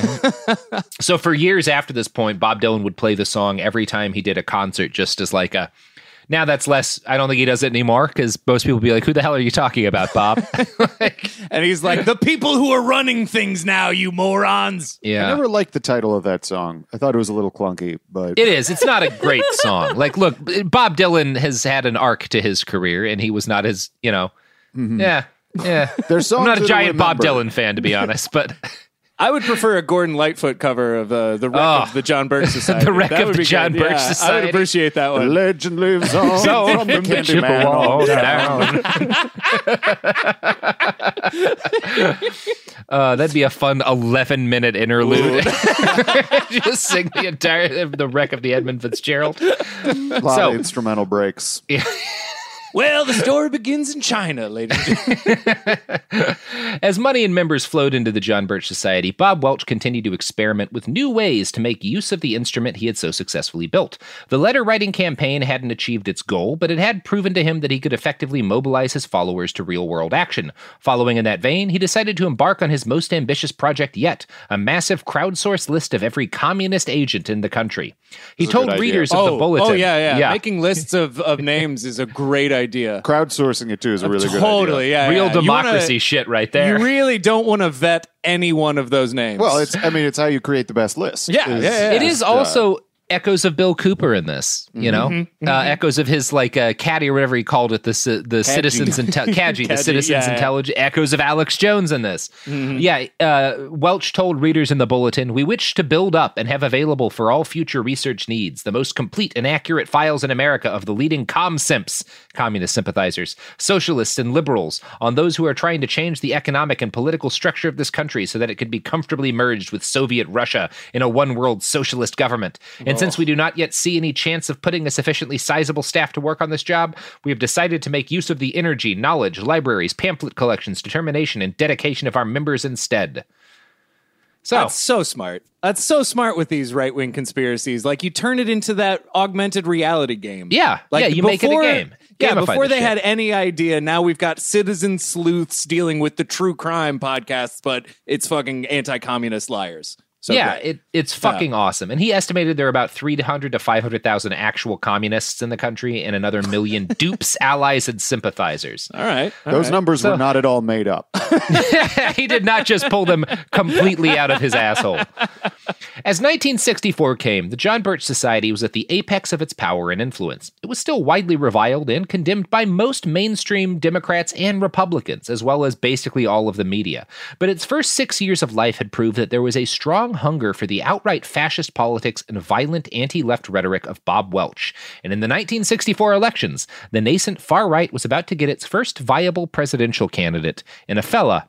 So for years after this point, Bob Dylan would play the song every time he did a concert, just as like a. Now that's less. I don't think he does it anymore because most people would be like, "Who the hell are you talking about, Bob?" And he's like, "The people who are running things now, you morons." Yeah, I never liked the title of that song. I thought it was a little clunky, but it is. It's not a great song. Like, look, Bob Dylan has had an arc to his career, and he was not as Yeah. There's songs I'm not a giant Bob remember. Dylan fan, to be honest, but. I would prefer a Gordon Lightfoot cover of the wreck of the John Birch Society. The wreck of the John Birch Society. I would appreciate that one. The legend lives on from the Candyman down. That'd be a fun 11-minute interlude. Just sing the entire the wreck of the Edmund Fitzgerald. A lot of instrumental breaks. Yeah. Well, the story begins in China, ladies and gentlemen. As money and members flowed into the John Birch Society, Bob Welch continued to experiment with new ways to make use of the instrument he had so successfully built. The letter-writing campaign hadn't achieved its goal, but it had proven to him that he could effectively mobilize his followers to real-world action. Following in that vein, he decided to embark on his most ambitious project yet, a massive crowdsourced list of every communist agent in the country. He told readers of the Bulletin... Oh, yeah. Making lists of names is a great idea. Crowdsourcing it too is a really good idea. Totally, yeah. Real democracy shit right there. You really don't want to vet any one of those names. Well, it's how you create the best list. It is also echoes of Bill Cooper in this, echoes of his caddy or whatever he called it, the citizens Cadgy, the citizens intelligence, echoes of Alex Jones in this. Welch told readers in the Bulletin, "We wish to build up and have available for all future research needs the most complete and accurate files in America of the leading comsimps, communist sympathizers, socialists and liberals, on those who are trying to change the economic and political structure of this country so that it could be comfortably merged with Soviet Russia in a one-world socialist government. And since we do not yet see any chance of putting a sufficiently sizable staff to work on this job, we have decided to make use of the energy, knowledge, libraries, pamphlet collections, determination, and dedication of our members instead." So that's so smart. That's so smart with these right-wing conspiracies. Like, you turn it into that augmented reality game. Yeah. You make it a game. Before they had any idea, now we've got citizen sleuths dealing with the true crime podcasts, but it's fucking anti-communist liars. So it's fucking awesome. And he estimated there are about 300 to 500,000 actual communists in the country and another million dupes, allies, and sympathizers. All right. Those numbers were not at all made up. He did not just pull them completely out of his asshole. As 1964 came, the John Birch Society was at the apex of its power and influence. It was still widely reviled and condemned by most mainstream Democrats and Republicans, as well as basically all of the media. But its first 6 years of life had proved that there was a strong hunger for the outright fascist politics and violent anti-left rhetoric of Bob Welch. And in the 1964 elections, the nascent far right was about to get its first viable presidential candidate in a fella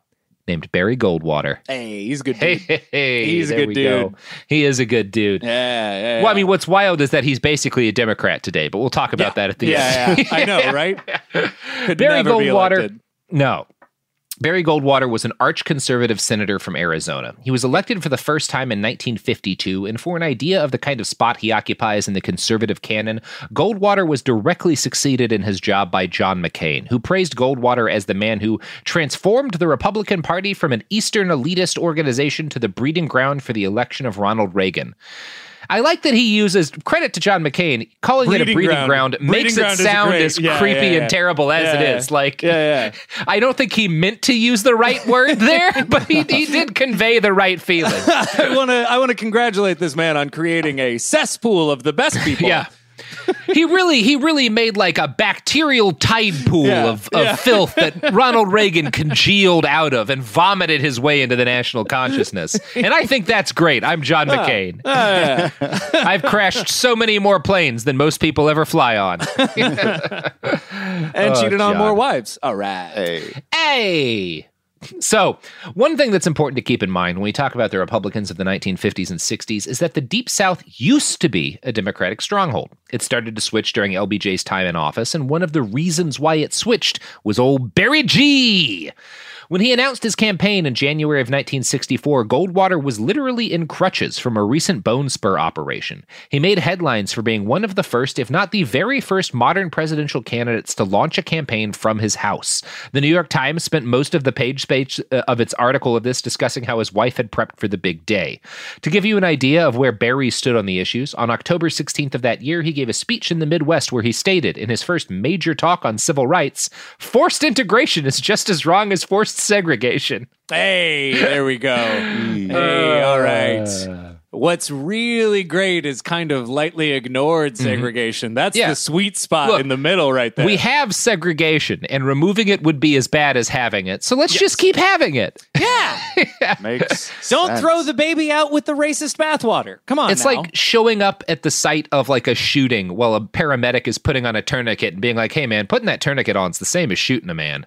named Barry Goldwater. Hey, he's a good dude. Hey, he's a good dude. Go. He is a good dude. Yeah. Well, I mean, what's wild is that he's basically a Democrat today, but we'll talk about that at the end. Yeah, I know, right? Could Barry never be Goldwater. elected. No. Barry Goldwater was an arch-conservative senator from Arizona. He was elected for the first time in 1952, and for an idea of the kind of spot he occupies in the conservative canon, Goldwater was directly succeeded in his job by John McCain, who praised Goldwater as the man who transformed the Republican Party from an Eastern elitist organization to the breeding ground for the election of Ronald Reagan. I like that he uses credit to John McCain, calling it a breeding ground makes it sound as creepy and terrible as it is. Like, I don't think he meant to use the right word there, but he did convey the right feeling. I want to congratulate this man on creating a cesspool of the best people. Yeah. He really made like a bacterial tide pool of filth that Ronald Reagan congealed out of and vomited his way into the national consciousness. And I think that's great. I'm John McCain. I've crashed so many more planes than most people ever fly on. And cheated on more wives. All right. Hey. So, one thing that's important to keep in mind when we talk about the Republicans of the 1950s and 60s is that the Deep South used to be a Democratic stronghold. It started to switch during LBJ's time in office, and one of the reasons why it switched was old Barry G. When he announced his campaign in January of 1964, Goldwater was literally in crutches from a recent bone spur operation. He made headlines for being one of the first, if not the very first, modern presidential candidates to launch a campaign from his house. The New York Times spent most of the page space of its article of this discussing how his wife had prepped for the big day. To give you an idea of where Barry stood on the issues, on October 16th of that year, he gave a speech in the Midwest where he stated, in his first major talk on civil rights, "Forced integration is just as wrong as forced segregation." Hey, there we go. Hey, all right. What's really great is kind of lightly ignored segregation. That's the sweet spot in the middle right there. We have segregation, and removing it would be as bad as having it. So let's just keep having it. Yeah. Makes Don't sense. throw the baby out with the racist bathwater. Come on, It's now. like showing up at the site of like a shooting while a paramedic is putting on a tourniquet and being like, "Hey man, putting that tourniquet on is the same as shooting a man."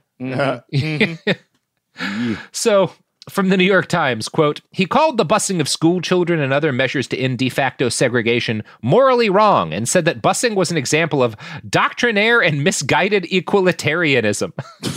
So, from the New York Times, quote, "He called the busing of school children and other measures to end de facto segregation morally wrong and said that busing was an example of doctrinaire and misguided equalitarianism."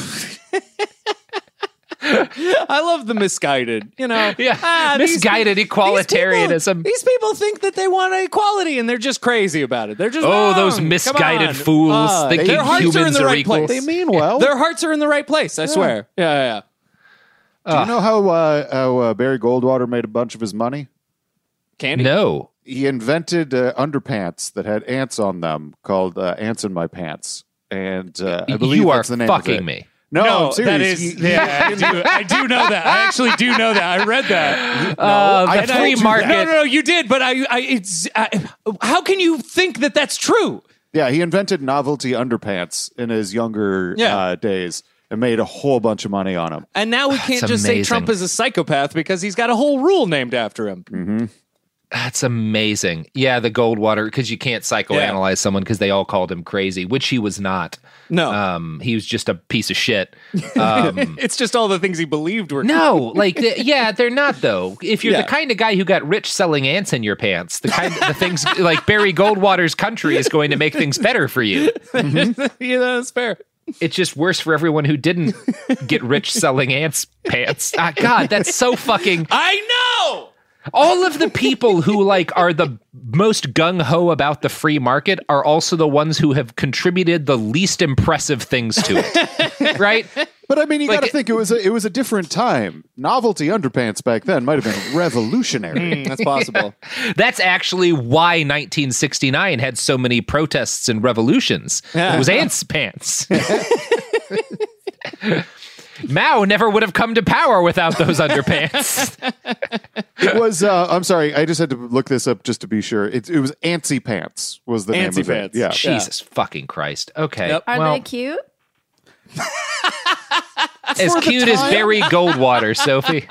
I love the misguided, misguided equalitarianism. These people think that they want equality and they're just crazy about it. They're just those misguided fools thinking humans are equal. They mean well. Their hearts are in the right place, I swear. Yeah. Do you know how Barry Goldwater made a bunch of his money? Candy? No. He invented underpants that had ants on them called Ants in My Pants. And I believe you are that's the name fucking of it. me. No, I'm serious. That is, I do know that. I actually do know that. I read that. The free market. No, you did, but how can you think that that's true? Yeah, he invented novelty underpants in his younger days and made a whole bunch of money on them. And now we can't just say Trump is a psychopath because he's got a whole rule named after him. Mm-hmm. That's amazing. Yeah, the Goldwater, because you can't psychoanalyze someone because they all called him crazy, which he was not. No. He was just a piece of shit. It's just all the things he believed were No, they're not, though. If you're the kind of guy who got rich selling ants in your pants, the things like Barry Goldwater's country is going to make things better for you. Yeah, that's fair. It's just worse for everyone who didn't get rich selling ants pants. God, that's so fucking... I know! All of the people who are the most gung-ho about the free market are also the ones who have contributed the least impressive things to it. Right? But I mean, you got to think it was a different time. Novelty underpants back then might have been revolutionary. That's possible. That's actually why 1969 had so many protests and revolutions. It was ants pants. Mao never would have come to power without those underpants. It was, I'm sorry, I just had to look this up just to be sure. It was Antsy Pants was the name of it. Yeah. Jesus fucking Christ. Okay. Yep. Are they cute? As cute as Barry Goldwater, Sophie.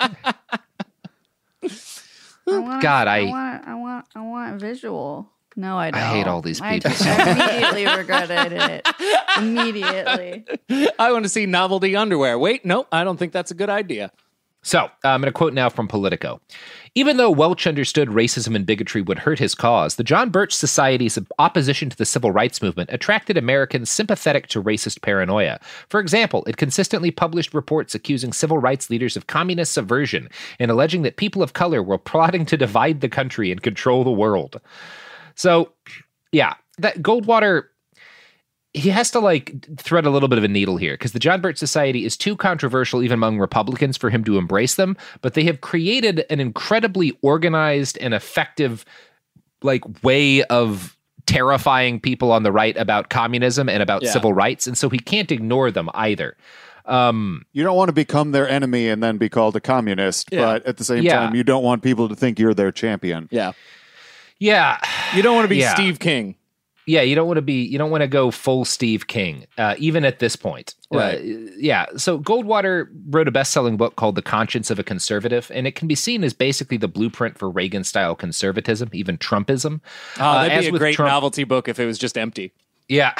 I want visual. No, I don't. I hate all these people. I immediately regretted it. Immediately. I want to see novelty underwear. Wait, no, I don't think that's a good idea. So I'm going to quote now from Politico. Even though Welch understood racism and bigotry would hurt his cause, the John Birch Society's opposition to the civil rights movement attracted Americans sympathetic to racist paranoia. For example, it consistently published reports accusing civil rights leaders of communist subversion and alleging that people of color were plotting to divide the country and control the world. So, yeah, that Goldwater, he has to thread a little bit of a needle here because the John Birch Society is too controversial even among Republicans for him to embrace them, but they have created an incredibly organized and effective way of terrifying people on the right about communism and about civil rights, and so he can't ignore them either. You don't want to become their enemy and then be called a communist, but at the same time, you don't want people to think you're their champion. Yeah. Yeah. You don't want to be Steve King. Yeah, you don't want to go full Steve King, even at this point. Right. So Goldwater wrote a best-selling book called The Conscience of a Conservative, and it can be seen as basically the blueprint for Reagan-style conservatism, even Trumpism. That'd be a great novelty book if it was just empty. Yeah.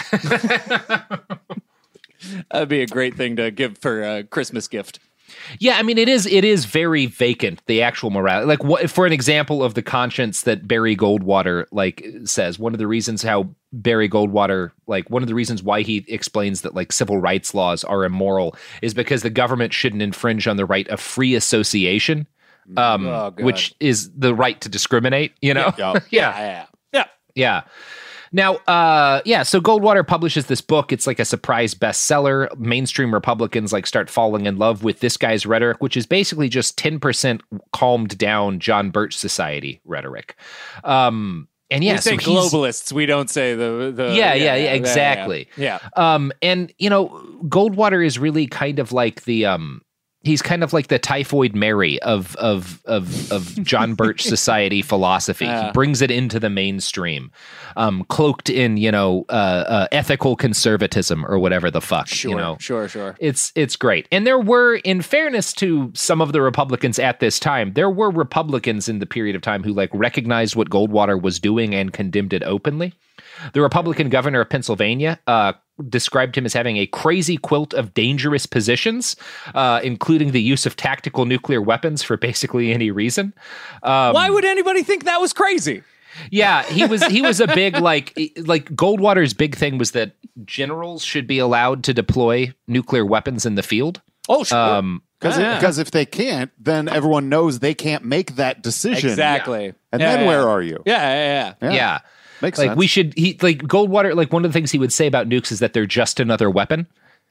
That'd be a great thing to give for a Christmas gift. Yeah, I mean, it is very vacant, the actual morality. For an example of the conscience that Barry Goldwater, says, one of the reasons how Barry Goldwater, one of the reasons why he explains that, civil rights laws are immoral is because the government shouldn't infringe on the right of free association, which is the right to discriminate, you know? Yeah. Now, so Goldwater publishes this book. It's like a surprise bestseller. Mainstream Republicans start falling in love with this guy's rhetoric, which is basically just 10% calmed down John Birch Society rhetoric. And we say globalists. We don't say the exactly. Yeah. And Goldwater is really kind of like the he's kind of like the Typhoid Mary of John Birch Society philosophy. He brings it into the mainstream, cloaked in ethical conservatism or whatever the fuck. Sure. It's great. And there were, in fairness to some of the Republicans at this time, there were Republicans in the period of time who recognized what Goldwater was doing and condemned it openly. The Republican governor of Pennsylvania described him as having a crazy quilt of dangerous positions, including the use of tactical nuclear weapons for basically any reason. Why would anybody think that was crazy? Yeah, he was a big Goldwater's big thing was that generals should be allowed to deploy nuclear weapons in the field. Oh, sure. Because if they can't, then everyone knows they can't make that decision. Exactly. Yeah. And then where are you? Yeah. Makes sense. Goldwater, one of the things he would say about nukes is that they're just another weapon.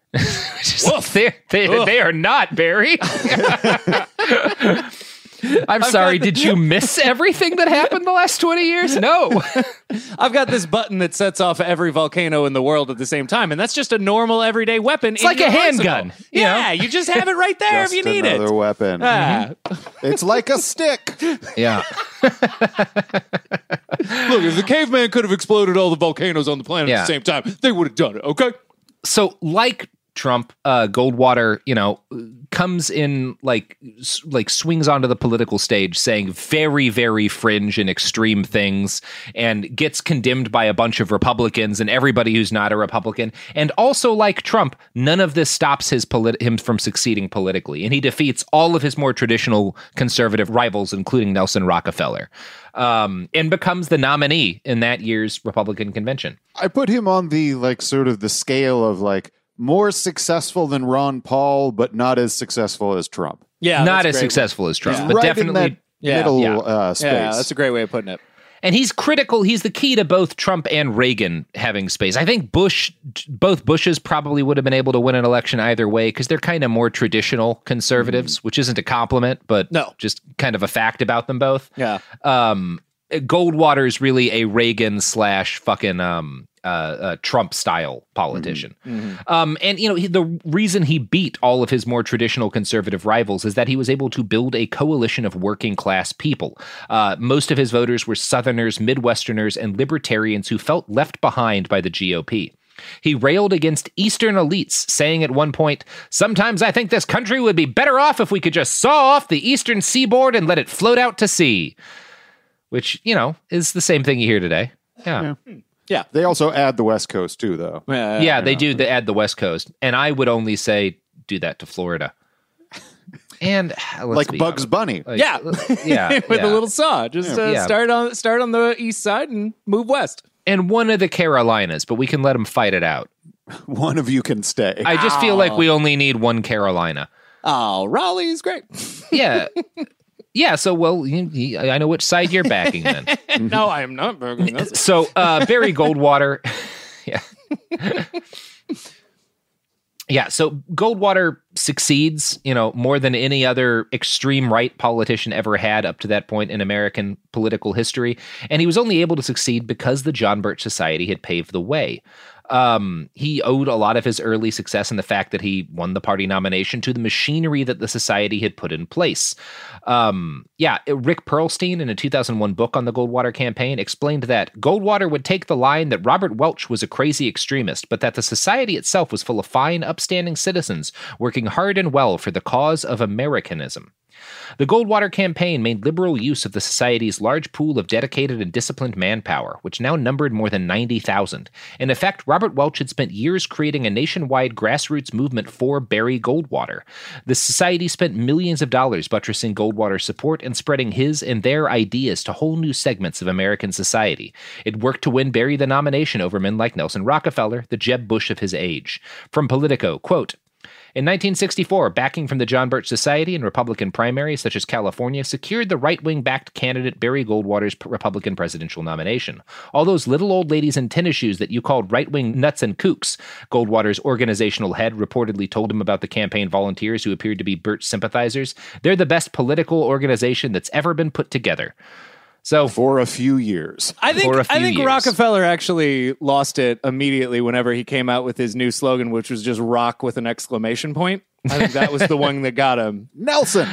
They are not, Barry. I'm sorry, did you miss everything that happened the last 20 years? No. I've got this button that sets off every volcano in the world at the same time, and that's just a normal everyday weapon. It's like a handgun. You just have it right there if you need it. Another weapon. It's like a stick. Yeah. Look, if the caveman could have exploded all the volcanoes on the planet at the same time, they would have done it, okay? So, like Trump, Goldwater, comes in swings onto the political stage saying very, very fringe and extreme things and gets condemned by a bunch of Republicans and everybody who's not a Republican. And also, like Trump, none of this stops him from succeeding politically. And he defeats all of his more traditional conservative rivals, including Nelson Rockefeller, and becomes the nominee in that year's Republican convention. I put him on the sort of the scale of more successful than Ron Paul, but not as successful as Trump. Yeah, not as successful as Trump, but right definitely in that middle space. Yeah, that's a great way of putting it. And he's critical. He's the key to both Trump and Reagan having space. I think both Bushes probably would have been able to win an election either way because they're kind of more traditional conservatives, which isn't a compliment, but just kind of a fact about them both. Yeah. Goldwater is really a Reagan / fucking Trump style politician. And the reason he beat all of his more traditional conservative rivals is that he was able to build a coalition of working class people. Most of his voters were Southerners, Midwesterners, and libertarians who felt left behind by the GOP. He railed against Eastern elites, saying at one point, "Sometimes I think this country would be better off if we could just saw off the eastern seaboard and let it float out to sea." Which, is the same thing you hear today. Yeah. They also add the West Coast too, though. They do. They add the West Coast. And I would only say do that to Florida. And like Bugs Bunny. With a little saw. Just start on the east side and move west. And one of the Carolinas, but we can let them fight it out. One of you can stay. I just feel like we only need one Carolina. Oh, Raleigh's great. Yeah. Yeah, so, well, I know which side you're backing then. No, I am not backing. So, Barry Goldwater. Yeah. Yeah, so Goldwater succeeds, more than any other extreme right politician ever had up to that point in American political history. And he was only able to succeed because the John Birch Society had paved the way. He owed a lot of his early success in the fact that he won the party nomination to the machinery that the society had put in place. Rick Perlstein, in a 2001 book on the Goldwater campaign, explained that Goldwater would take the line that Robert Welch was a crazy extremist, but that the society itself was full of fine, upstanding citizens working hard and well for the cause of Americanism. The Goldwater campaign made liberal use of the society's large pool of dedicated and disciplined manpower, which now numbered more than 90,000. In effect, Robert Welch had spent years creating a nationwide grassroots movement for Barry Goldwater. The society spent millions of dollars buttressing Goldwater's support and spreading his and their ideas to whole new segments of American society. It worked to win Barry the nomination over men like Nelson Rockefeller, the Jeb Bush of his age. From Politico, quote, in 1964, backing from the John Birch Society and Republican primaries such as California secured the right-wing-backed candidate Barry Goldwater's Republican presidential nomination. All those little old ladies in tennis shoes that you called right-wing nuts and kooks, Goldwater's organizational head reportedly told him about the campaign volunteers who appeared to be Birch sympathizers. They're the best political organization that's ever been put together. So for a few years. I think Rockefeller actually lost it immediately whenever he came out with his new slogan, which was just rock with an exclamation point. I think that was the one that got him. Nelson.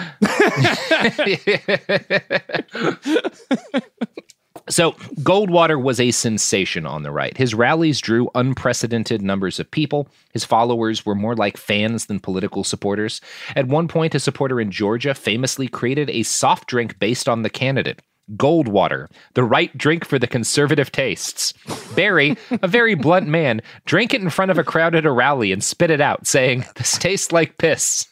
So Goldwater was a sensation on the right. His rallies drew unprecedented numbers of people. His followers were more like fans than political supporters. At one point, a supporter in Georgia famously created a soft drink based on the candidate. Goldwater, the right drink for the conservative tastes. Barry, a very blunt man, drank it in front of a crowd at a rally and spit it out, saying, "This tastes like piss."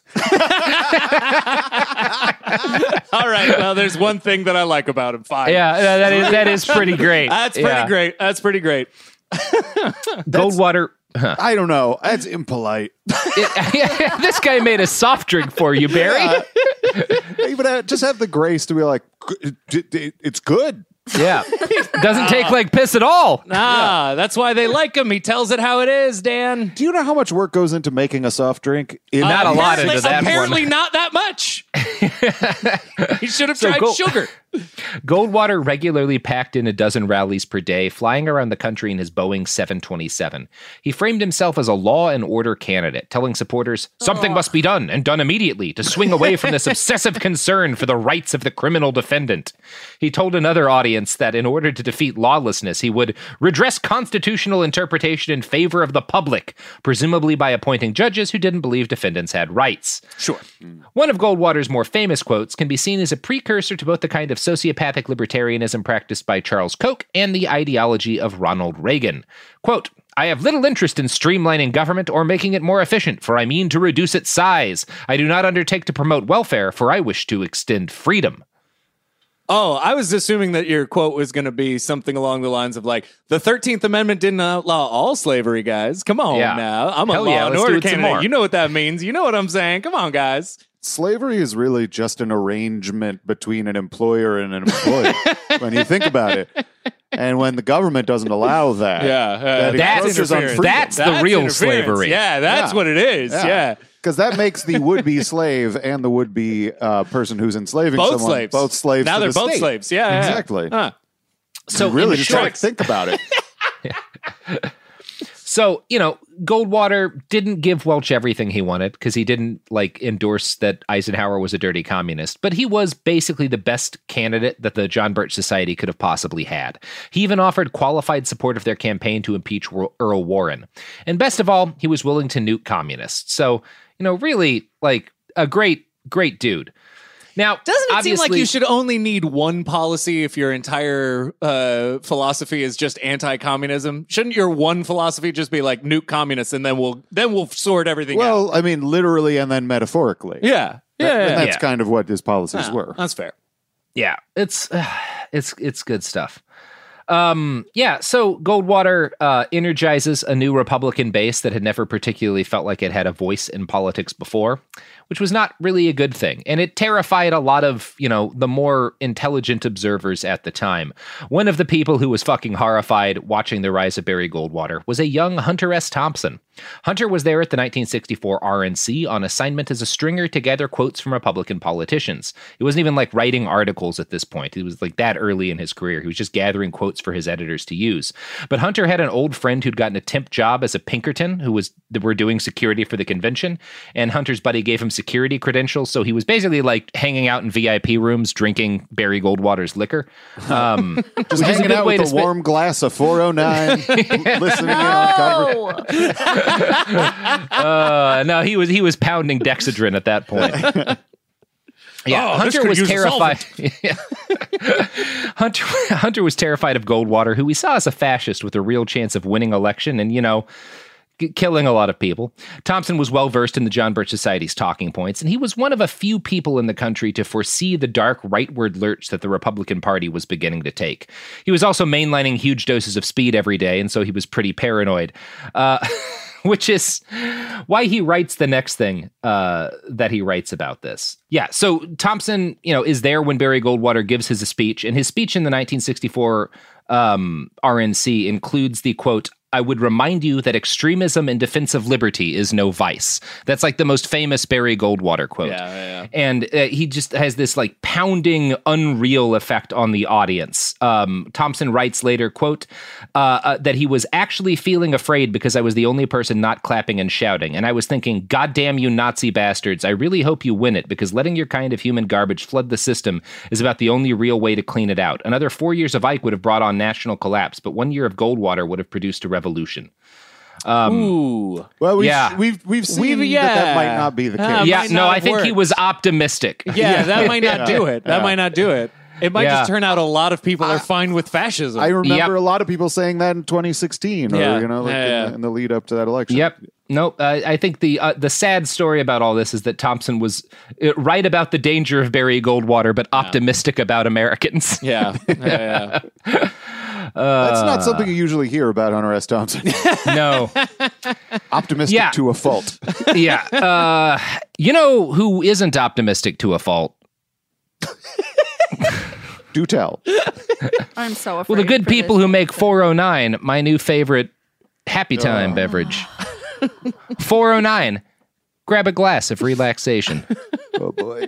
All right, well, there's one thing that I like about him. Fine. Yeah, that is pretty great. That's pretty great. That's pretty great. Goldwater. I don't know. That's impolite. This guy made a soft drink for you, Barry. Even just have the grace to be like, it's good. Yeah. Doesn't take like piss at all. Nah, that's why they like him. He tells it how it is, Dan. Do you know how much work goes into making a soft drink? Not a lot into that. Apparently not that much. He should have tried sugar. Goldwater regularly packed in a dozen rallies per day, flying around the country in his Boeing 727. He framed himself as a law and order candidate, telling supporters, something must be done, and done immediately, to swing away from this obsessive concern for the rights of the criminal defendant. He told another audience that in order to defeat lawlessness, he would redress constitutional interpretation in favor of the public, presumably by appointing judges who didn't believe defendants had rights. Sure. One of Goldwater's more famous quotes can be seen as a precursor to both the kind of sociopathic libertarianism practiced by Charles Koch and the ideology of Ronald Reagan. Quote, "I have little interest in streamlining government or making it more efficient, for I mean to reduce its size. I do not undertake to promote welfare, for I wish to extend freedom." Oh, I was assuming that your quote was going to be something along the lines of like, the 13th Amendment didn't outlaw all slavery, guys. Come on now. I'm a law and order candidate. You know what that means. You know what I'm saying. Come on, guys. Slavery is really just an arrangement between an employer and an employee when you think about it. And when the government doesn't allow that, that's the real slavery. Yeah, that's what it is. Yeah. Because that makes the would-be slave and the would-be person who's enslaving someone both slaves. Now to they're the both state. slaves. Yeah, exactly. So you really just try to think about it. So, Goldwater didn't give Welch everything he wanted because he didn't endorse that Eisenhower was a dirty communist, but he was basically the best candidate that the John Birch Society could have possibly had. He even offered qualified support of their campaign to impeach Earl Warren. And best of all, he was willing to nuke communists. So, really a great, great dude. Now, doesn't it seem like you should only need one policy if your entire philosophy is just anti-communism? Shouldn't your one philosophy just be like nuke communists and then we'll sort everything out? Well, I mean, literally and then metaphorically. Yeah. And that's kind of what his policies were. That's fair. Yeah, it's good stuff. So Goldwater energizes a new Republican base that had never particularly felt like it had a voice in politics before, which was not really a good thing. And it terrified a lot of, the more intelligent observers at the time. One of the people who was fucking horrified watching the rise of Barry Goldwater was a young Hunter S. Thompson. Hunter was there at the 1964 RNC on assignment as a stringer to gather quotes from Republican politicians. He wasn't even like writing articles at this point. He was like that early in his career. He was just gathering quotes for his editors to use. But Hunter had an old friend who'd gotten a temp job as a Pinkerton who were doing security for the convention. And Hunter's buddy gave him security credentials. So he was basically like hanging out in VIP rooms, drinking Barry Goldwater's liquor. Just hanging out with a warm glass of 409, listening on conversation. No, he was pounding Dexedrine at that point. Yeah, Hunter was terrified. Hunter was terrified of Goldwater, who we saw as a fascist with a real chance of winning election and, killing a lot of people. Thompson was well-versed in the John Birch Society's talking points, and he was one of a few people in the country to foresee the dark rightward lurch that the Republican Party was beginning to take. He was also mainlining huge doses of speed every day, and so he was pretty paranoid. Which is why he writes the next thing that he writes about this. Yeah, so Thompson, is there when Barry Goldwater gives his speech, and his speech in the 1964 RNC includes the quote, "I would remind you that extremism in defense of liberty is no vice." That's like the most famous Barry Goldwater quote. Yeah. And he just has this like pounding, unreal effect on the audience. Thompson writes later, quote, that he was actually feeling afraid because I was the only person not clapping and shouting. And I was thinking, God damn you Nazi bastards, I really hope you win it, because letting your kind of human garbage flood the system is about the only real way to clean it out. Another 4 years of Ike would have brought on national collapse, but 1 year of Goldwater would have produced a revolution. Ooh. Well, we've seen that might not be the case. I think he was optimistic. Yeah, that might not do it. That might not do it. It might just turn out a lot of people are fine with fascism. I remember a lot of people saying that in 2016, or in the lead up to that election. Yep. Nope. I think the sad story about all this is that Thompson was right about the danger of Barry Goldwater, but optimistic about Americans. Yeah. That's not something you usually hear about Hunter S. Thompson. No. Optimistic to a fault. Yeah. Who isn't optimistic to a fault? Do tell. I'm so afraid. Well, the good people who make 409, my new favorite happy time beverage. 409. Grab a glass of relaxation. Oh, boy.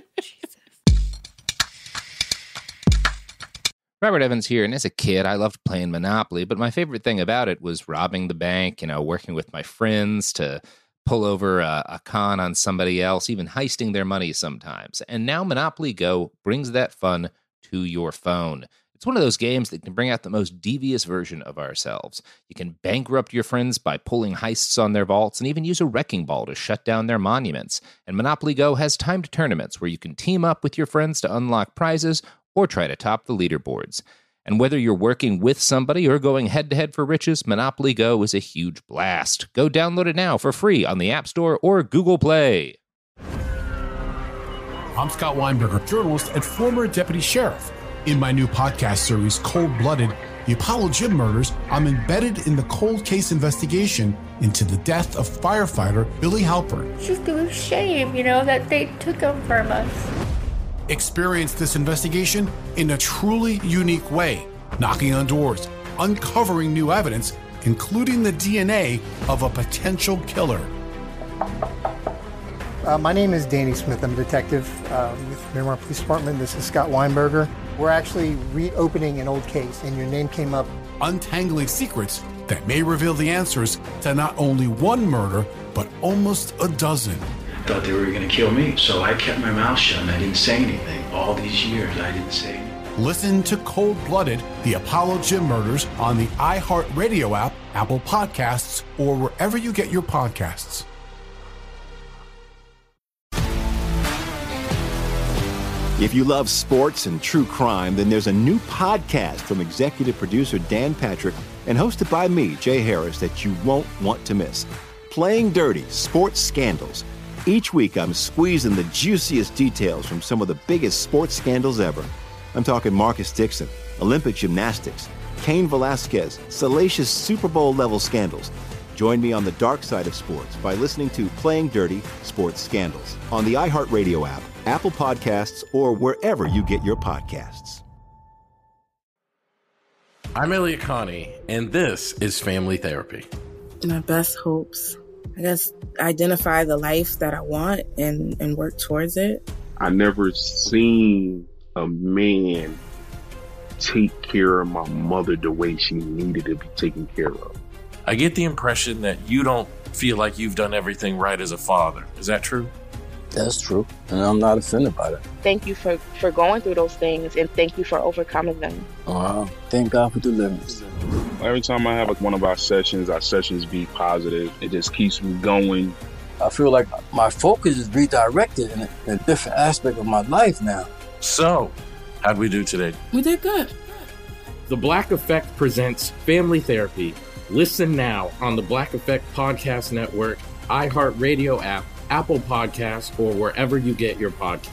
Robert Evans here, and as a kid, I loved playing Monopoly, but my favorite thing about it was robbing the bank, working with my friends to pull over a con on somebody else, even heisting their money sometimes. And now Monopoly Go brings that fun to your phone. It's one of those games that can bring out the most devious version of ourselves. You can bankrupt your friends by pulling heists on their vaults and even use a wrecking ball to shut down their monuments. And Monopoly Go has timed tournaments where you can team up with your friends to unlock prizes or try to top the leaderboards. And whether you're working with somebody or going head-to-head for riches, Monopoly Go is a huge blast. Go download it now for free on the App Store or Google Play. I'm Scott Weinberger, journalist and former deputy sheriff. In my new podcast series, Cold Blooded, The Apollo Gym Murders, I'm embedded in the cold case investigation into the death of firefighter Billy Halpern. It's just a shame, that they took him from us. Experience this investigation in a truly unique way, knocking on doors, uncovering new evidence, including the DNA of a potential killer. My name is Danny Smith. I'm a detective with Miramar Police Department. This is Scott Weinberger. We're actually reopening an old case, and your name came up. Untangling secrets that may reveal the answers to not only one murder, but almost a dozen. I thought they were going to kill me, so I kept my mouth shut and I didn't say anything. All these years, I didn't say anything. Listen to Cold Blooded, The Apollo Gym Murders on the iHeartRadio app, Apple Podcasts, or wherever you get your podcasts. If you love sports and true crime, then there's a new podcast from executive producer Dan Patrick and hosted by me, Jay Harris, that you won't want to miss. Playing Dirty: Sports Scandals. Each week, I'm squeezing the juiciest details from some of the biggest sports scandals ever. I'm talking Marcus Dixon, Olympic gymnastics, Cain Velasquez, salacious Super Bowl-level scandals. Join me on the dark side of sports by listening to Playing Dirty Sports Scandals on the iHeartRadio app, Apple Podcasts, or wherever you get your podcasts. I'm Elliot Connie, and this is Family Therapy. My best hopes, I guess, identify the life that I want and work towards it. I never seen a man take care of my mother the way she needed to be taken care of. I get the impression that you don't feel like you've done everything right as a father. Is that true? That's true, and I'm not offended by that. Thank you for going through those things, and thank you for overcoming them. Wow. Thank God for deliverance. Every time I have one of our sessions be positive. It just keeps me going. I feel like my focus is redirected in a different aspect of my life now. So, how'd we do today? We did good. The Black Effect presents Family Therapy. Listen now on the Black Effect Podcast Network, iHeartRadio app, Apple Podcasts, or wherever you get your podcasts.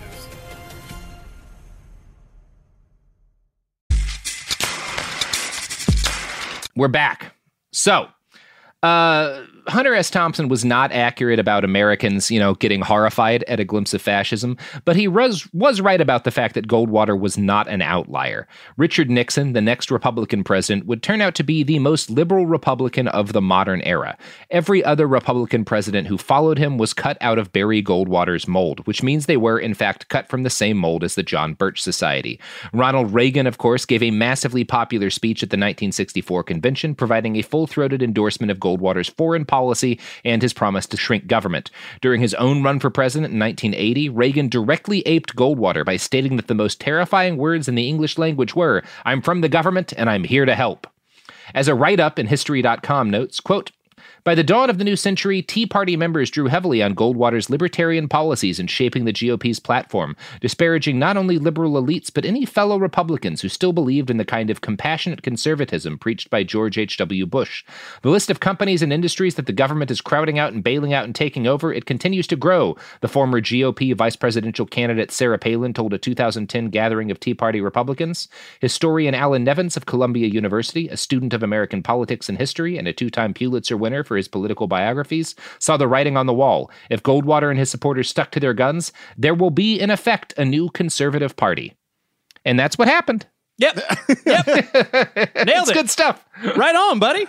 We're back. So, Hunter S. Thompson was not accurate about Americans, getting horrified at a glimpse of fascism, but he was right about the fact that Goldwater was not an outlier. Richard Nixon, the next Republican president, would turn out to be the most liberal Republican of the modern era. Every other Republican president who followed him was cut out of Barry Goldwater's mold, which means they were, in fact, cut from the same mold as the John Birch Society. Ronald Reagan, of course, gave a massively popular speech at the 1964 convention, providing a full-throated endorsement of Goldwater's foreign policy and his promise to shrink government. During his own run for president in 1980, Reagan directly aped Goldwater by stating that the most terrifying words in the English language were, "I'm from the government and I'm here to help." As a write-up in History.com notes, quote, "By the dawn of the new century, Tea Party members drew heavily on Goldwater's libertarian policies in shaping the GOP's platform, disparaging not only liberal elites but any fellow Republicans who still believed in the kind of compassionate conservatism preached by George H.W. Bush. The list of companies and industries that the government is crowding out and bailing out and taking over, it continues to grow," the former GOP vice presidential candidate Sarah Palin told a 2010 gathering of Tea Party Republicans. Historian Alan Nevins of Columbia University, a student of American politics and history and a two-time Pulitzer winner for his political biographies, saw the writing on the wall. If Goldwater and his supporters stuck to their guns, there will be, in effect, a new conservative party. And that's what happened. Yep. Nailed it. Good stuff. Right on, buddy.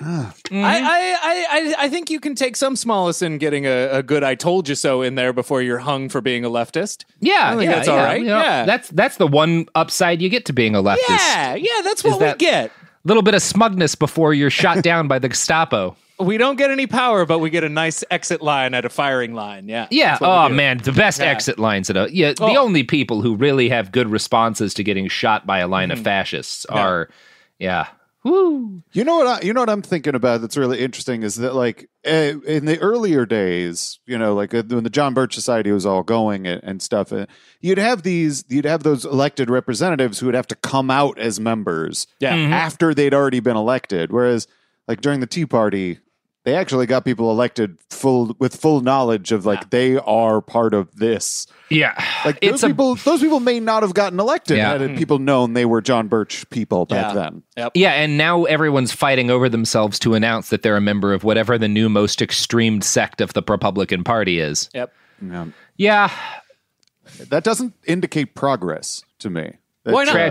I think you can take some solace in getting a good "I told you so" in there before you're hung for being a leftist. Yeah, I think that's all right. That's the one upside you get to being a leftist. Yeah, that's what we get. Little bit of smugness before you're shot down by the Gestapo. We don't get any power, but we get a nice exit line at a firing line. Yeah. Yeah. Oh, man. The best exit lines. The only people who really have good responses to getting shot by a line of fascists are, Woo. You know what I'm thinking about that's really interesting is that, like, in the earlier days, like when the John Birch Society was all going and stuff, you'd have those elected representatives who would have to come out as members after they'd already been elected. Whereas, like, during the Tea Party, they actually got people elected with full knowledge of, like, they are part of this. Yeah. Like, those people may not have gotten elected had people known they were John Birch people back then. Yep. Yeah, and now everyone's fighting over themselves to announce that they're a member of whatever the new most extreme sect of the Republican Party is. Yep. Yeah. That doesn't indicate progress to me. Why not?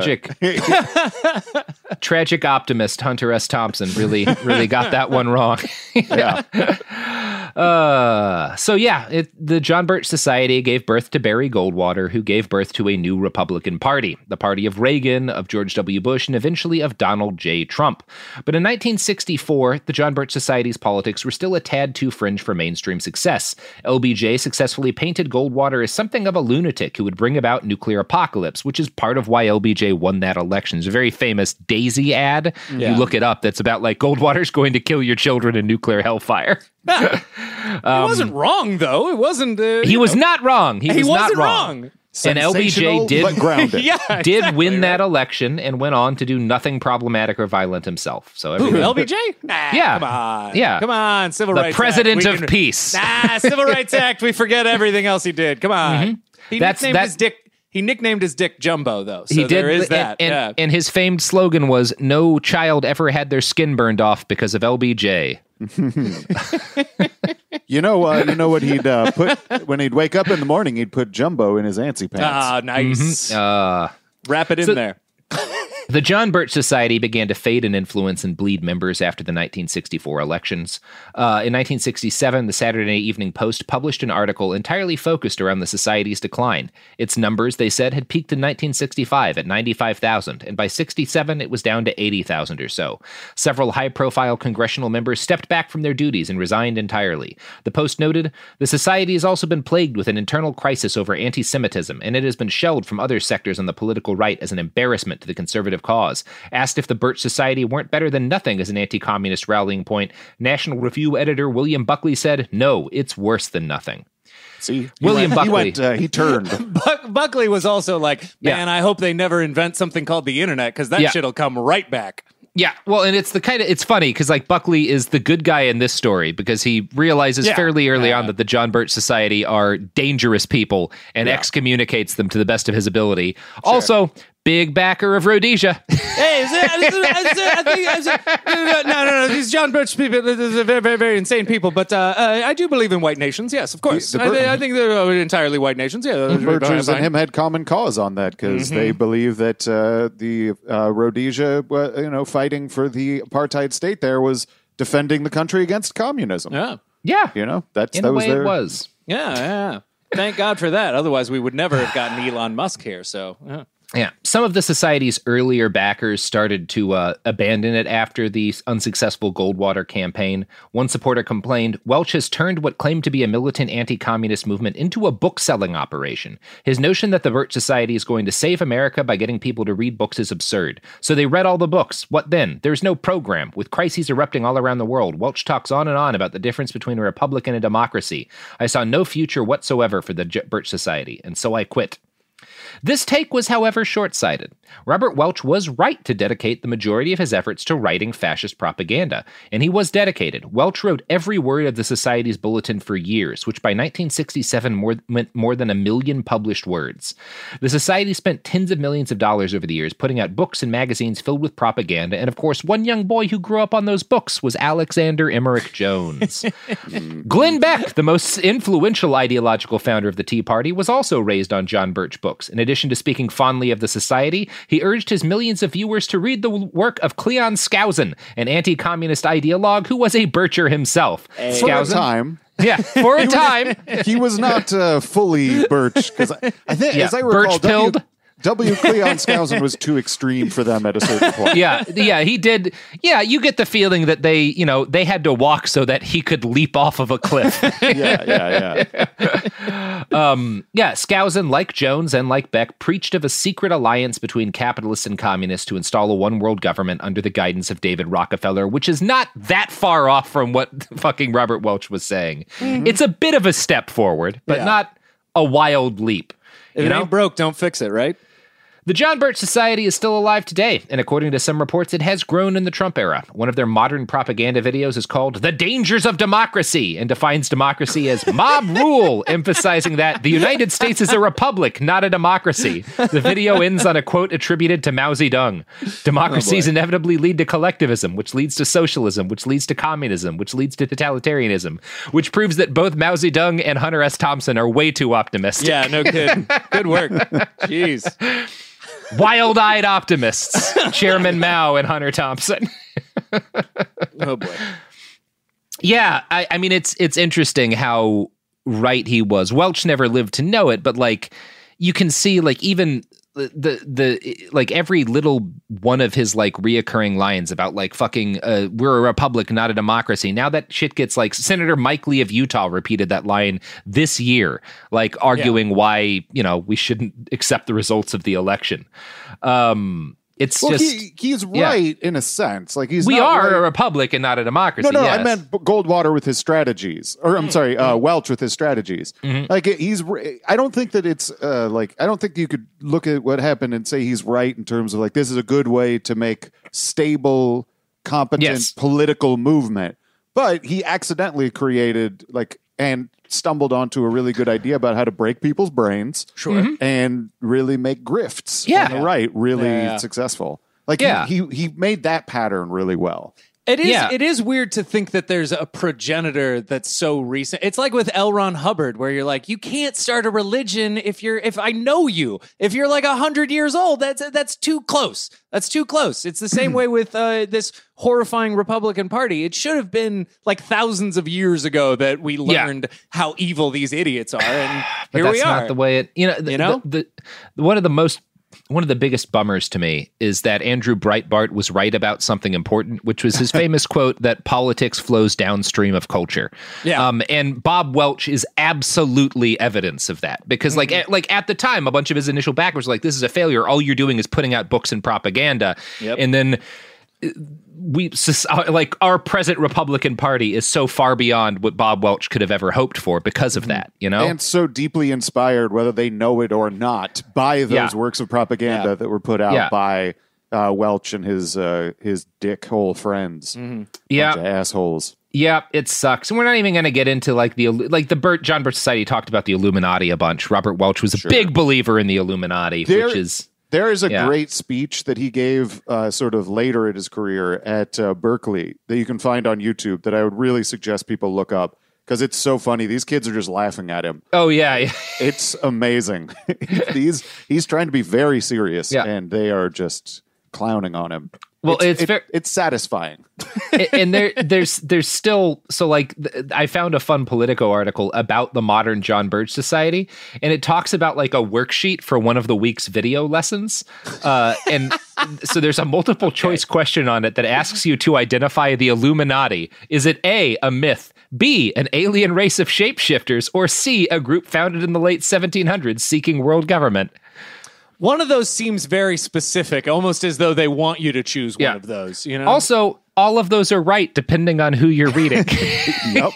Tragic optimist Hunter S. Thompson really got that one wrong. The John Birch Society gave birth to Barry Goldwater, who gave birth to a new Republican Party, the party of Reagan, of George W. Bush, and eventually of Donald J. Trump. But in 1964, the John Birch Society's politics were still a tad too fringe for mainstream success. LBJ successfully painted Goldwater as something of a lunatic who would bring about nuclear apocalypse, which is part of why LBJ won that election. It's a very famous Daisy ad. You look it up. That's about, like, Goldwater's going to kill your children in nuclear hellfire. He wasn't wrong, though. It wasn't. He was not wrong. He was wasn't not wrong. And LBJ but grounded. did win that election and went on to do nothing problematic or violent himself. So Who, LBJ? Nah, Yeah. Come on. Yeah. Come on. Civil The Rights President Act. of Peace. Civil Rights Act. We forget everything else he did. Come on. He nicknamed his dick Jumbo, though. So he did, there is that. and his famed slogan was, "No child ever had their skin burned off because of LBJ." You know what he'd put when he'd wake up in the morning? He'd put Jumbo in his antsy pants. Ah, nice. Wrap it in there. The John Birch Society began to fade in influence and bleed members after the 1964 elections. In 1967, the Saturday Evening Post published an article entirely focused around the Society's decline. Its numbers, they said, had peaked in 1965 at 95,000, and by 67 it was down to 80,000 or so. Several high-profile congressional members stepped back from their duties and resigned entirely. The Post noted, "The Society has also been plagued with an internal crisis over anti-Semitism, and it has been shelved from other sectors on the political right as an embarrassment to the conservative cause." Asked if the Birch Society weren't better than nothing as an anti-communist rallying point, National Review editor William Buckley said, "No, it's worse than nothing." See, Buckley. He turned. Buckley was also like, man, I hope they never invent something called the internet because that shit'll come right back. Yeah, well, and it's funny because like Buckley is the good guy in this story because he realizes fairly early on that the John Birch Society are dangerous people and excommunicates them to the best of his ability. Sure. Also, big backer of Rhodesia. Hey, no. These John Birch people, they're very, very, very insane people. But I do believe in white nations. Yes, of course. I think they're entirely white nations. Yeah, the Birches and him had common cause on that because they believe that the Rhodesia, fighting for the apartheid state there was defending the country against communism. Yeah. That was was their... it was. Yeah. Thank God for that. Otherwise, we would never have gotten Elon Musk here. So, Yeah, some of the Society's earlier backers started to abandon it after the unsuccessful Goldwater campaign. One supporter complained, "Welch has turned what claimed to be a militant anti-communist movement into a book-selling operation. His notion that the Birch Society is going to save America by getting people to read books is absurd. So they read all the books. What then? There's no program. With crises erupting all around the world, Welch talks on and on about the difference between a republic and a democracy. I saw no future whatsoever for the Birch Society, and so I quit." This take was, however, short-sighted. Robert Welch was right to dedicate the majority of his efforts to writing fascist propaganda, and he was dedicated. Welch wrote every word of the Society's bulletin for years, which by 1967 meant more than 1 million published words. The Society spent tens of millions of dollars over the years putting out books and magazines filled with propaganda, and of course, one young boy who grew up on those books was Alexander Emmerich Jones. Glenn Beck, the most influential ideological founder of the Tea Party, was also raised on John Birch books. In addition to speaking fondly of the Society, he urged his millions of viewers to read the work of Cleon Skousen, an anti-communist ideologue who was a Bircher himself. For a time. Yeah, for a time. He was not fully Birch, because I think, as I recall, Birch-pilled. W. Cleon Skousen was too extreme for them at a certain point. Yeah, he did. Yeah, you get the feeling that they had to walk so that he could leap off of a cliff. Yeah. Skousen, like Jones and like Beck, preached of a secret alliance between capitalists and communists to install a one-world government under the guidance of David Rockefeller, which is not that far off from what fucking Robert Welch was saying. Mm-hmm. It's a bit of a step forward, but not a wild leap. If it ain't broke, don't fix it, right? The John Birch Society is still alive today, and according to some reports, it has grown in the Trump era. One of their modern propaganda videos is called The Dangers of Democracy and defines democracy as mob rule, emphasizing that the United States is a republic, not a democracy. The video ends on a quote attributed to Mao Zedong. Democracies inevitably lead to collectivism, which leads to socialism, which leads to communism, which leads to totalitarianism, which proves that both Mao Zedong and Hunter S. Thompson are way too optimistic. Yeah, no kidding. Good work. Jeez. Wild-eyed optimists, Chairman Mao and Hunter Thompson. Oh boy. Yeah, I mean it's interesting how right he was. Welch never lived to know it, but like you can see like even the like every little one of his like reoccurring lines about like fucking we're a republic, not a democracy. Now that shit gets like Senator Mike Lee of Utah repeated that line this year, like arguing why, we shouldn't accept the results of the election. It's well, just he's right in a sense. Like we are a republic and not a democracy. No, yes. I meant Goldwater with his strategies, or I'm sorry, Welch with his strategies. Like I don't think that it's I don't think you could look at what happened and say he's right in terms of like this is a good way to make stable, competent political movement. But he accidentally created and stumbled onto a really good idea about how to break people's brains, and really make grifts on the right really successful. He made that pattern really well. It is weird to think that there's a progenitor that's so recent. It's like with L. Ron Hubbard, where you're like, you can't start a religion if I know you. If you're like 100 years old, that's too close. That's too close. It's the same way with this horrifying Republican Party. It should have been like thousands of years ago that we learned how evil these idiots are, and here we are. That's not the way it. One of the biggest bummers to me is that Andrew Breitbart was right about something important, which was his famous quote that politics flows downstream of culture. Yeah. And Bob Welch is absolutely evidence of that, because like at the time, a bunch of his initial backers were like, this is a failure. All you're doing is putting out books and propaganda. Yep. And then our present Republican Party is so far beyond what Bob Welch could have ever hoped for because of that, and so deeply inspired, whether they know it or not, by those works of propaganda that were put out by Welch and his dickhole friends, bunch of assholes. Yeah, it sucks. And we're not even going to get into John Birch Society talked about the Illuminati a bunch. Robert Welch was a big believer in the Illuminati, which is. There is a great speech that he gave sort of later in his career at Berkeley that you can find on YouTube that I would really suggest people look up because it's so funny. These kids are just laughing at him. Oh, yeah. It's amazing. He's trying to be very serious, and they are just clowning on him. Well, it's satisfying. And there's still, I found a fun Politico article about the modern John Birch Society, and it talks about like a worksheet for one of the week's video lessons. And so there's a multiple choice question on it that asks you to identify the Illuminati. Is it A, a myth, B, an alien race of shapeshifters, or C, a group founded in the late 1700s seeking world government? One of those seems very specific, almost as though they want you to choose one of those. Also, all of those are right, depending on who you're reading. Nope.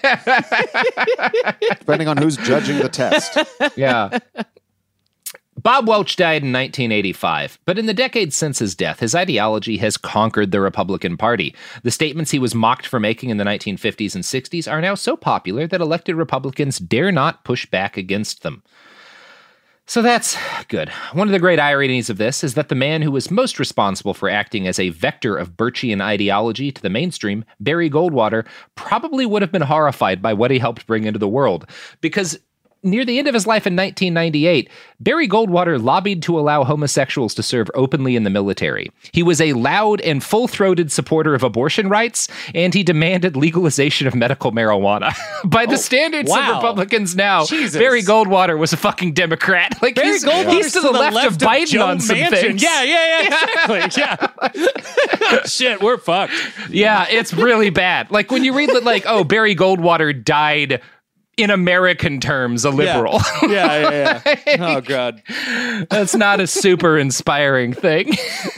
Depending on who's judging the test. Yeah. Bob Welch died in 1985, but in the decades since his death, his ideology has conquered the Republican Party. The statements he was mocked for making in the 1950s and 60s are now so popular that elected Republicans dare not push back against them. So that's good. One of the great ironies of this is that the man who was most responsible for acting as a vector of Birchian ideology to the mainstream, Barry Goldwater, probably would have been horrified by what he helped bring into the world. Because near the end of his life in 1998, Barry Goldwater lobbied to allow homosexuals to serve openly in the military. He was a loud and full-throated supporter of abortion rights, and he demanded legalization of medical marijuana. By the standards of Republicans now, Barry Goldwater was a fucking Democrat. Like he's to the left of Biden on some things. Yeah, exactly. Shit, we're fucked. Yeah, it's really bad. Like when you read that, Barry Goldwater died in American terms, a liberal. Yeah. Oh, God. That's not a super inspiring thing.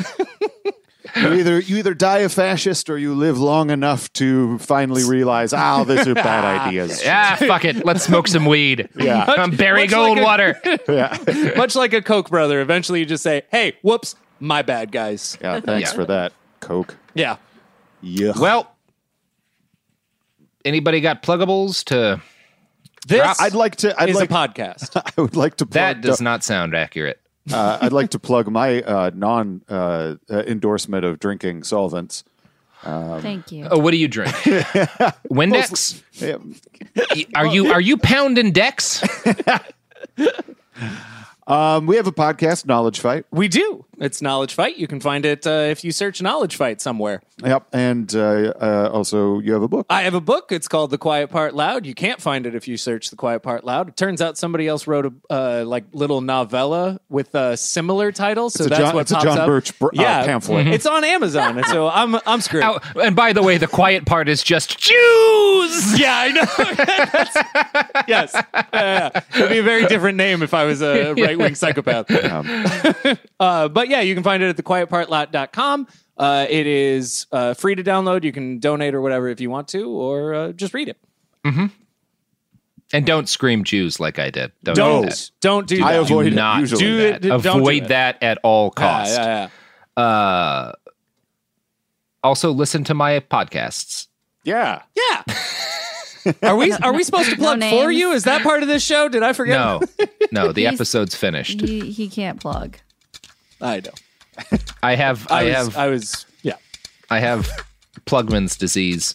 You either die a fascist or you live long enough to finally realize, these are bad ideas. Fuck it. Let's smoke some weed. Yeah. I'm Barry Goldwater. Much like a Koch brother, eventually you just say, hey, whoops, my bad, guys. Yeah, thanks for that, Coke. Yeah. Well, anybody got pluggables to... This I'd like to. a podcast. I would like to. Plug, that does not sound accurate. I'd like to plug my non-endorsement of drinking solvents. Thank you. Oh, what do you drink? Windex? Are you pounding Dex? We have a podcast, Knowledge Fight. We do. It's Knowledge Fight. You can find it if you search Knowledge Fight somewhere. Yep. And also, you have a book. I have a book. It's called The Quiet Part Loud. You can't find it if you search The Quiet Part Loud. It turns out somebody else wrote a little novella with a similar title. So that's what pops up. It's a John Birch pamphlet. Mm-hmm. It's on Amazon. And so I'm screwed. Oh, and by the way, the quiet part is just Jews. Yeah, I know. Yes. It'd be a very different name if I was a right-wing psychopath. But yeah, you can find it at thequietpartlot.com. It is free to download. You can donate or whatever if you want to, or just read it. Mm-hmm. And don't scream Jews like I did. Don't do that. Don't do that. I avoid not usually do that. Avoid that at all costs. Yeah. Also, listen to my podcasts. Yeah. Are we supposed to plug for you? Is that part of this show? Did I forget? No. The episode's finished. He can't plug. I know. I have Plugman's disease.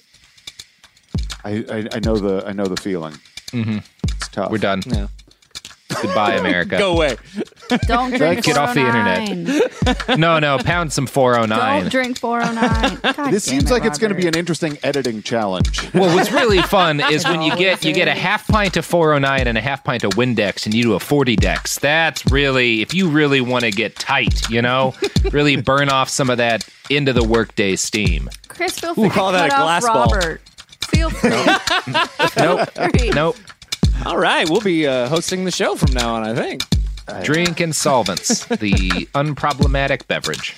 I know the feeling. Mm-hmm. It's tough. We're done. Yeah. Goodbye, America. Go away. Don't drink Get off the internet. No, pound some 409. Don't drink 409. God This seems like it's going to be an interesting editing challenge. Well, what's really fun is when you get a half pint of 409 and a half pint of Windex, and you do a 40 Dex. That's really, if you really want to get tight, really burn off some of that into the workday steam. Chris, feel free to call that cut a glass off ball. Robert. Feel free. Nope. All right, we'll be hosting the show from now on, I think. Drink Insolvents, the unproblematic beverage.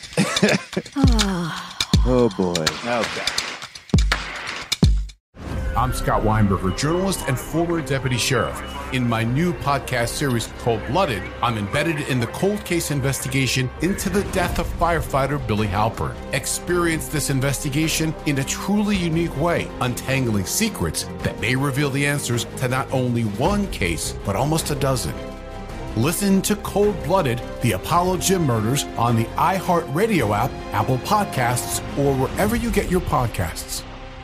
Oh, boy. Okay. I'm Scott Weinberger, journalist and former deputy sheriff. In my new podcast series called Blooded, I'm embedded in the cold case investigation into the death of firefighter Billy Halpern. Experience this investigation in a truly unique way, untangling secrets that may reveal the answers to not only one case, but almost a dozen. Listen to Cold Blooded, the Apollo Gym Murders on the iHeartRadio app, Apple Podcasts, or wherever you get your podcasts.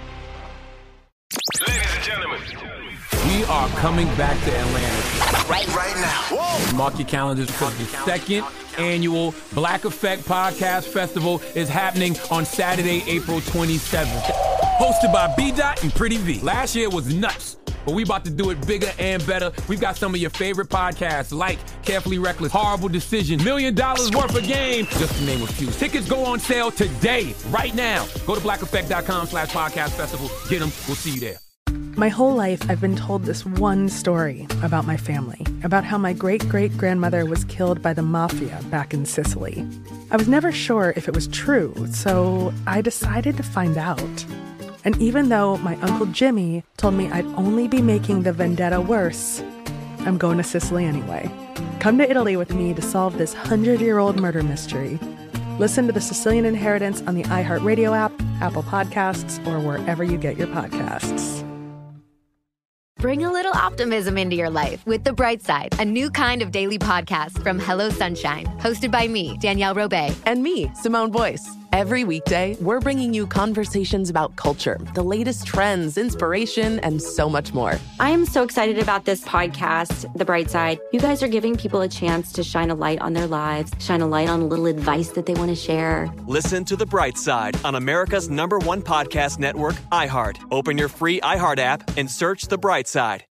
Ladies and gentlemen, we are coming back to Atlanta right now. Whoa. Mark your calendars because the second annual Black Effect Podcast Festival is happening on Saturday, April 27th. Hosted by B-Dot and Pretty V. Last year was nuts, but we about to do it bigger and better. We've got some of your favorite podcasts like Carefully Reckless, Horrible Decision, $1 Million Worth of Game, just to name a few. Tickets go on sale today, right now. Go to blackeffect.com/podcast festival. Get them. We'll see you there. My whole life, I've been told this one story about my family, about how my great-great-grandmother was killed by the mafia back in Sicily. I was never sure if it was true, so I decided to find out. And even though my Uncle Jimmy told me I'd only be making the vendetta worse, I'm going to Sicily anyway. Come to Italy with me to solve this 100-year-old murder mystery. Listen to The Sicilian Inheritance on the iHeartRadio app, Apple Podcasts, or wherever you get your podcasts. Bring a little optimism into your life with The Bright Side, a new kind of daily podcast from Hello Sunshine, hosted by me, Danielle Robay. And me, Simone Boyce. Every weekday, we're bringing you conversations about culture, the latest trends, inspiration, and so much more. I am so excited about this podcast, The Bright Side. You guys are giving people a chance to shine a light on their lives, shine a light on a little advice that they want to share. Listen to The Bright Side on America's #1 podcast network, iHeart. Open your free iHeart app and search The Bright Side.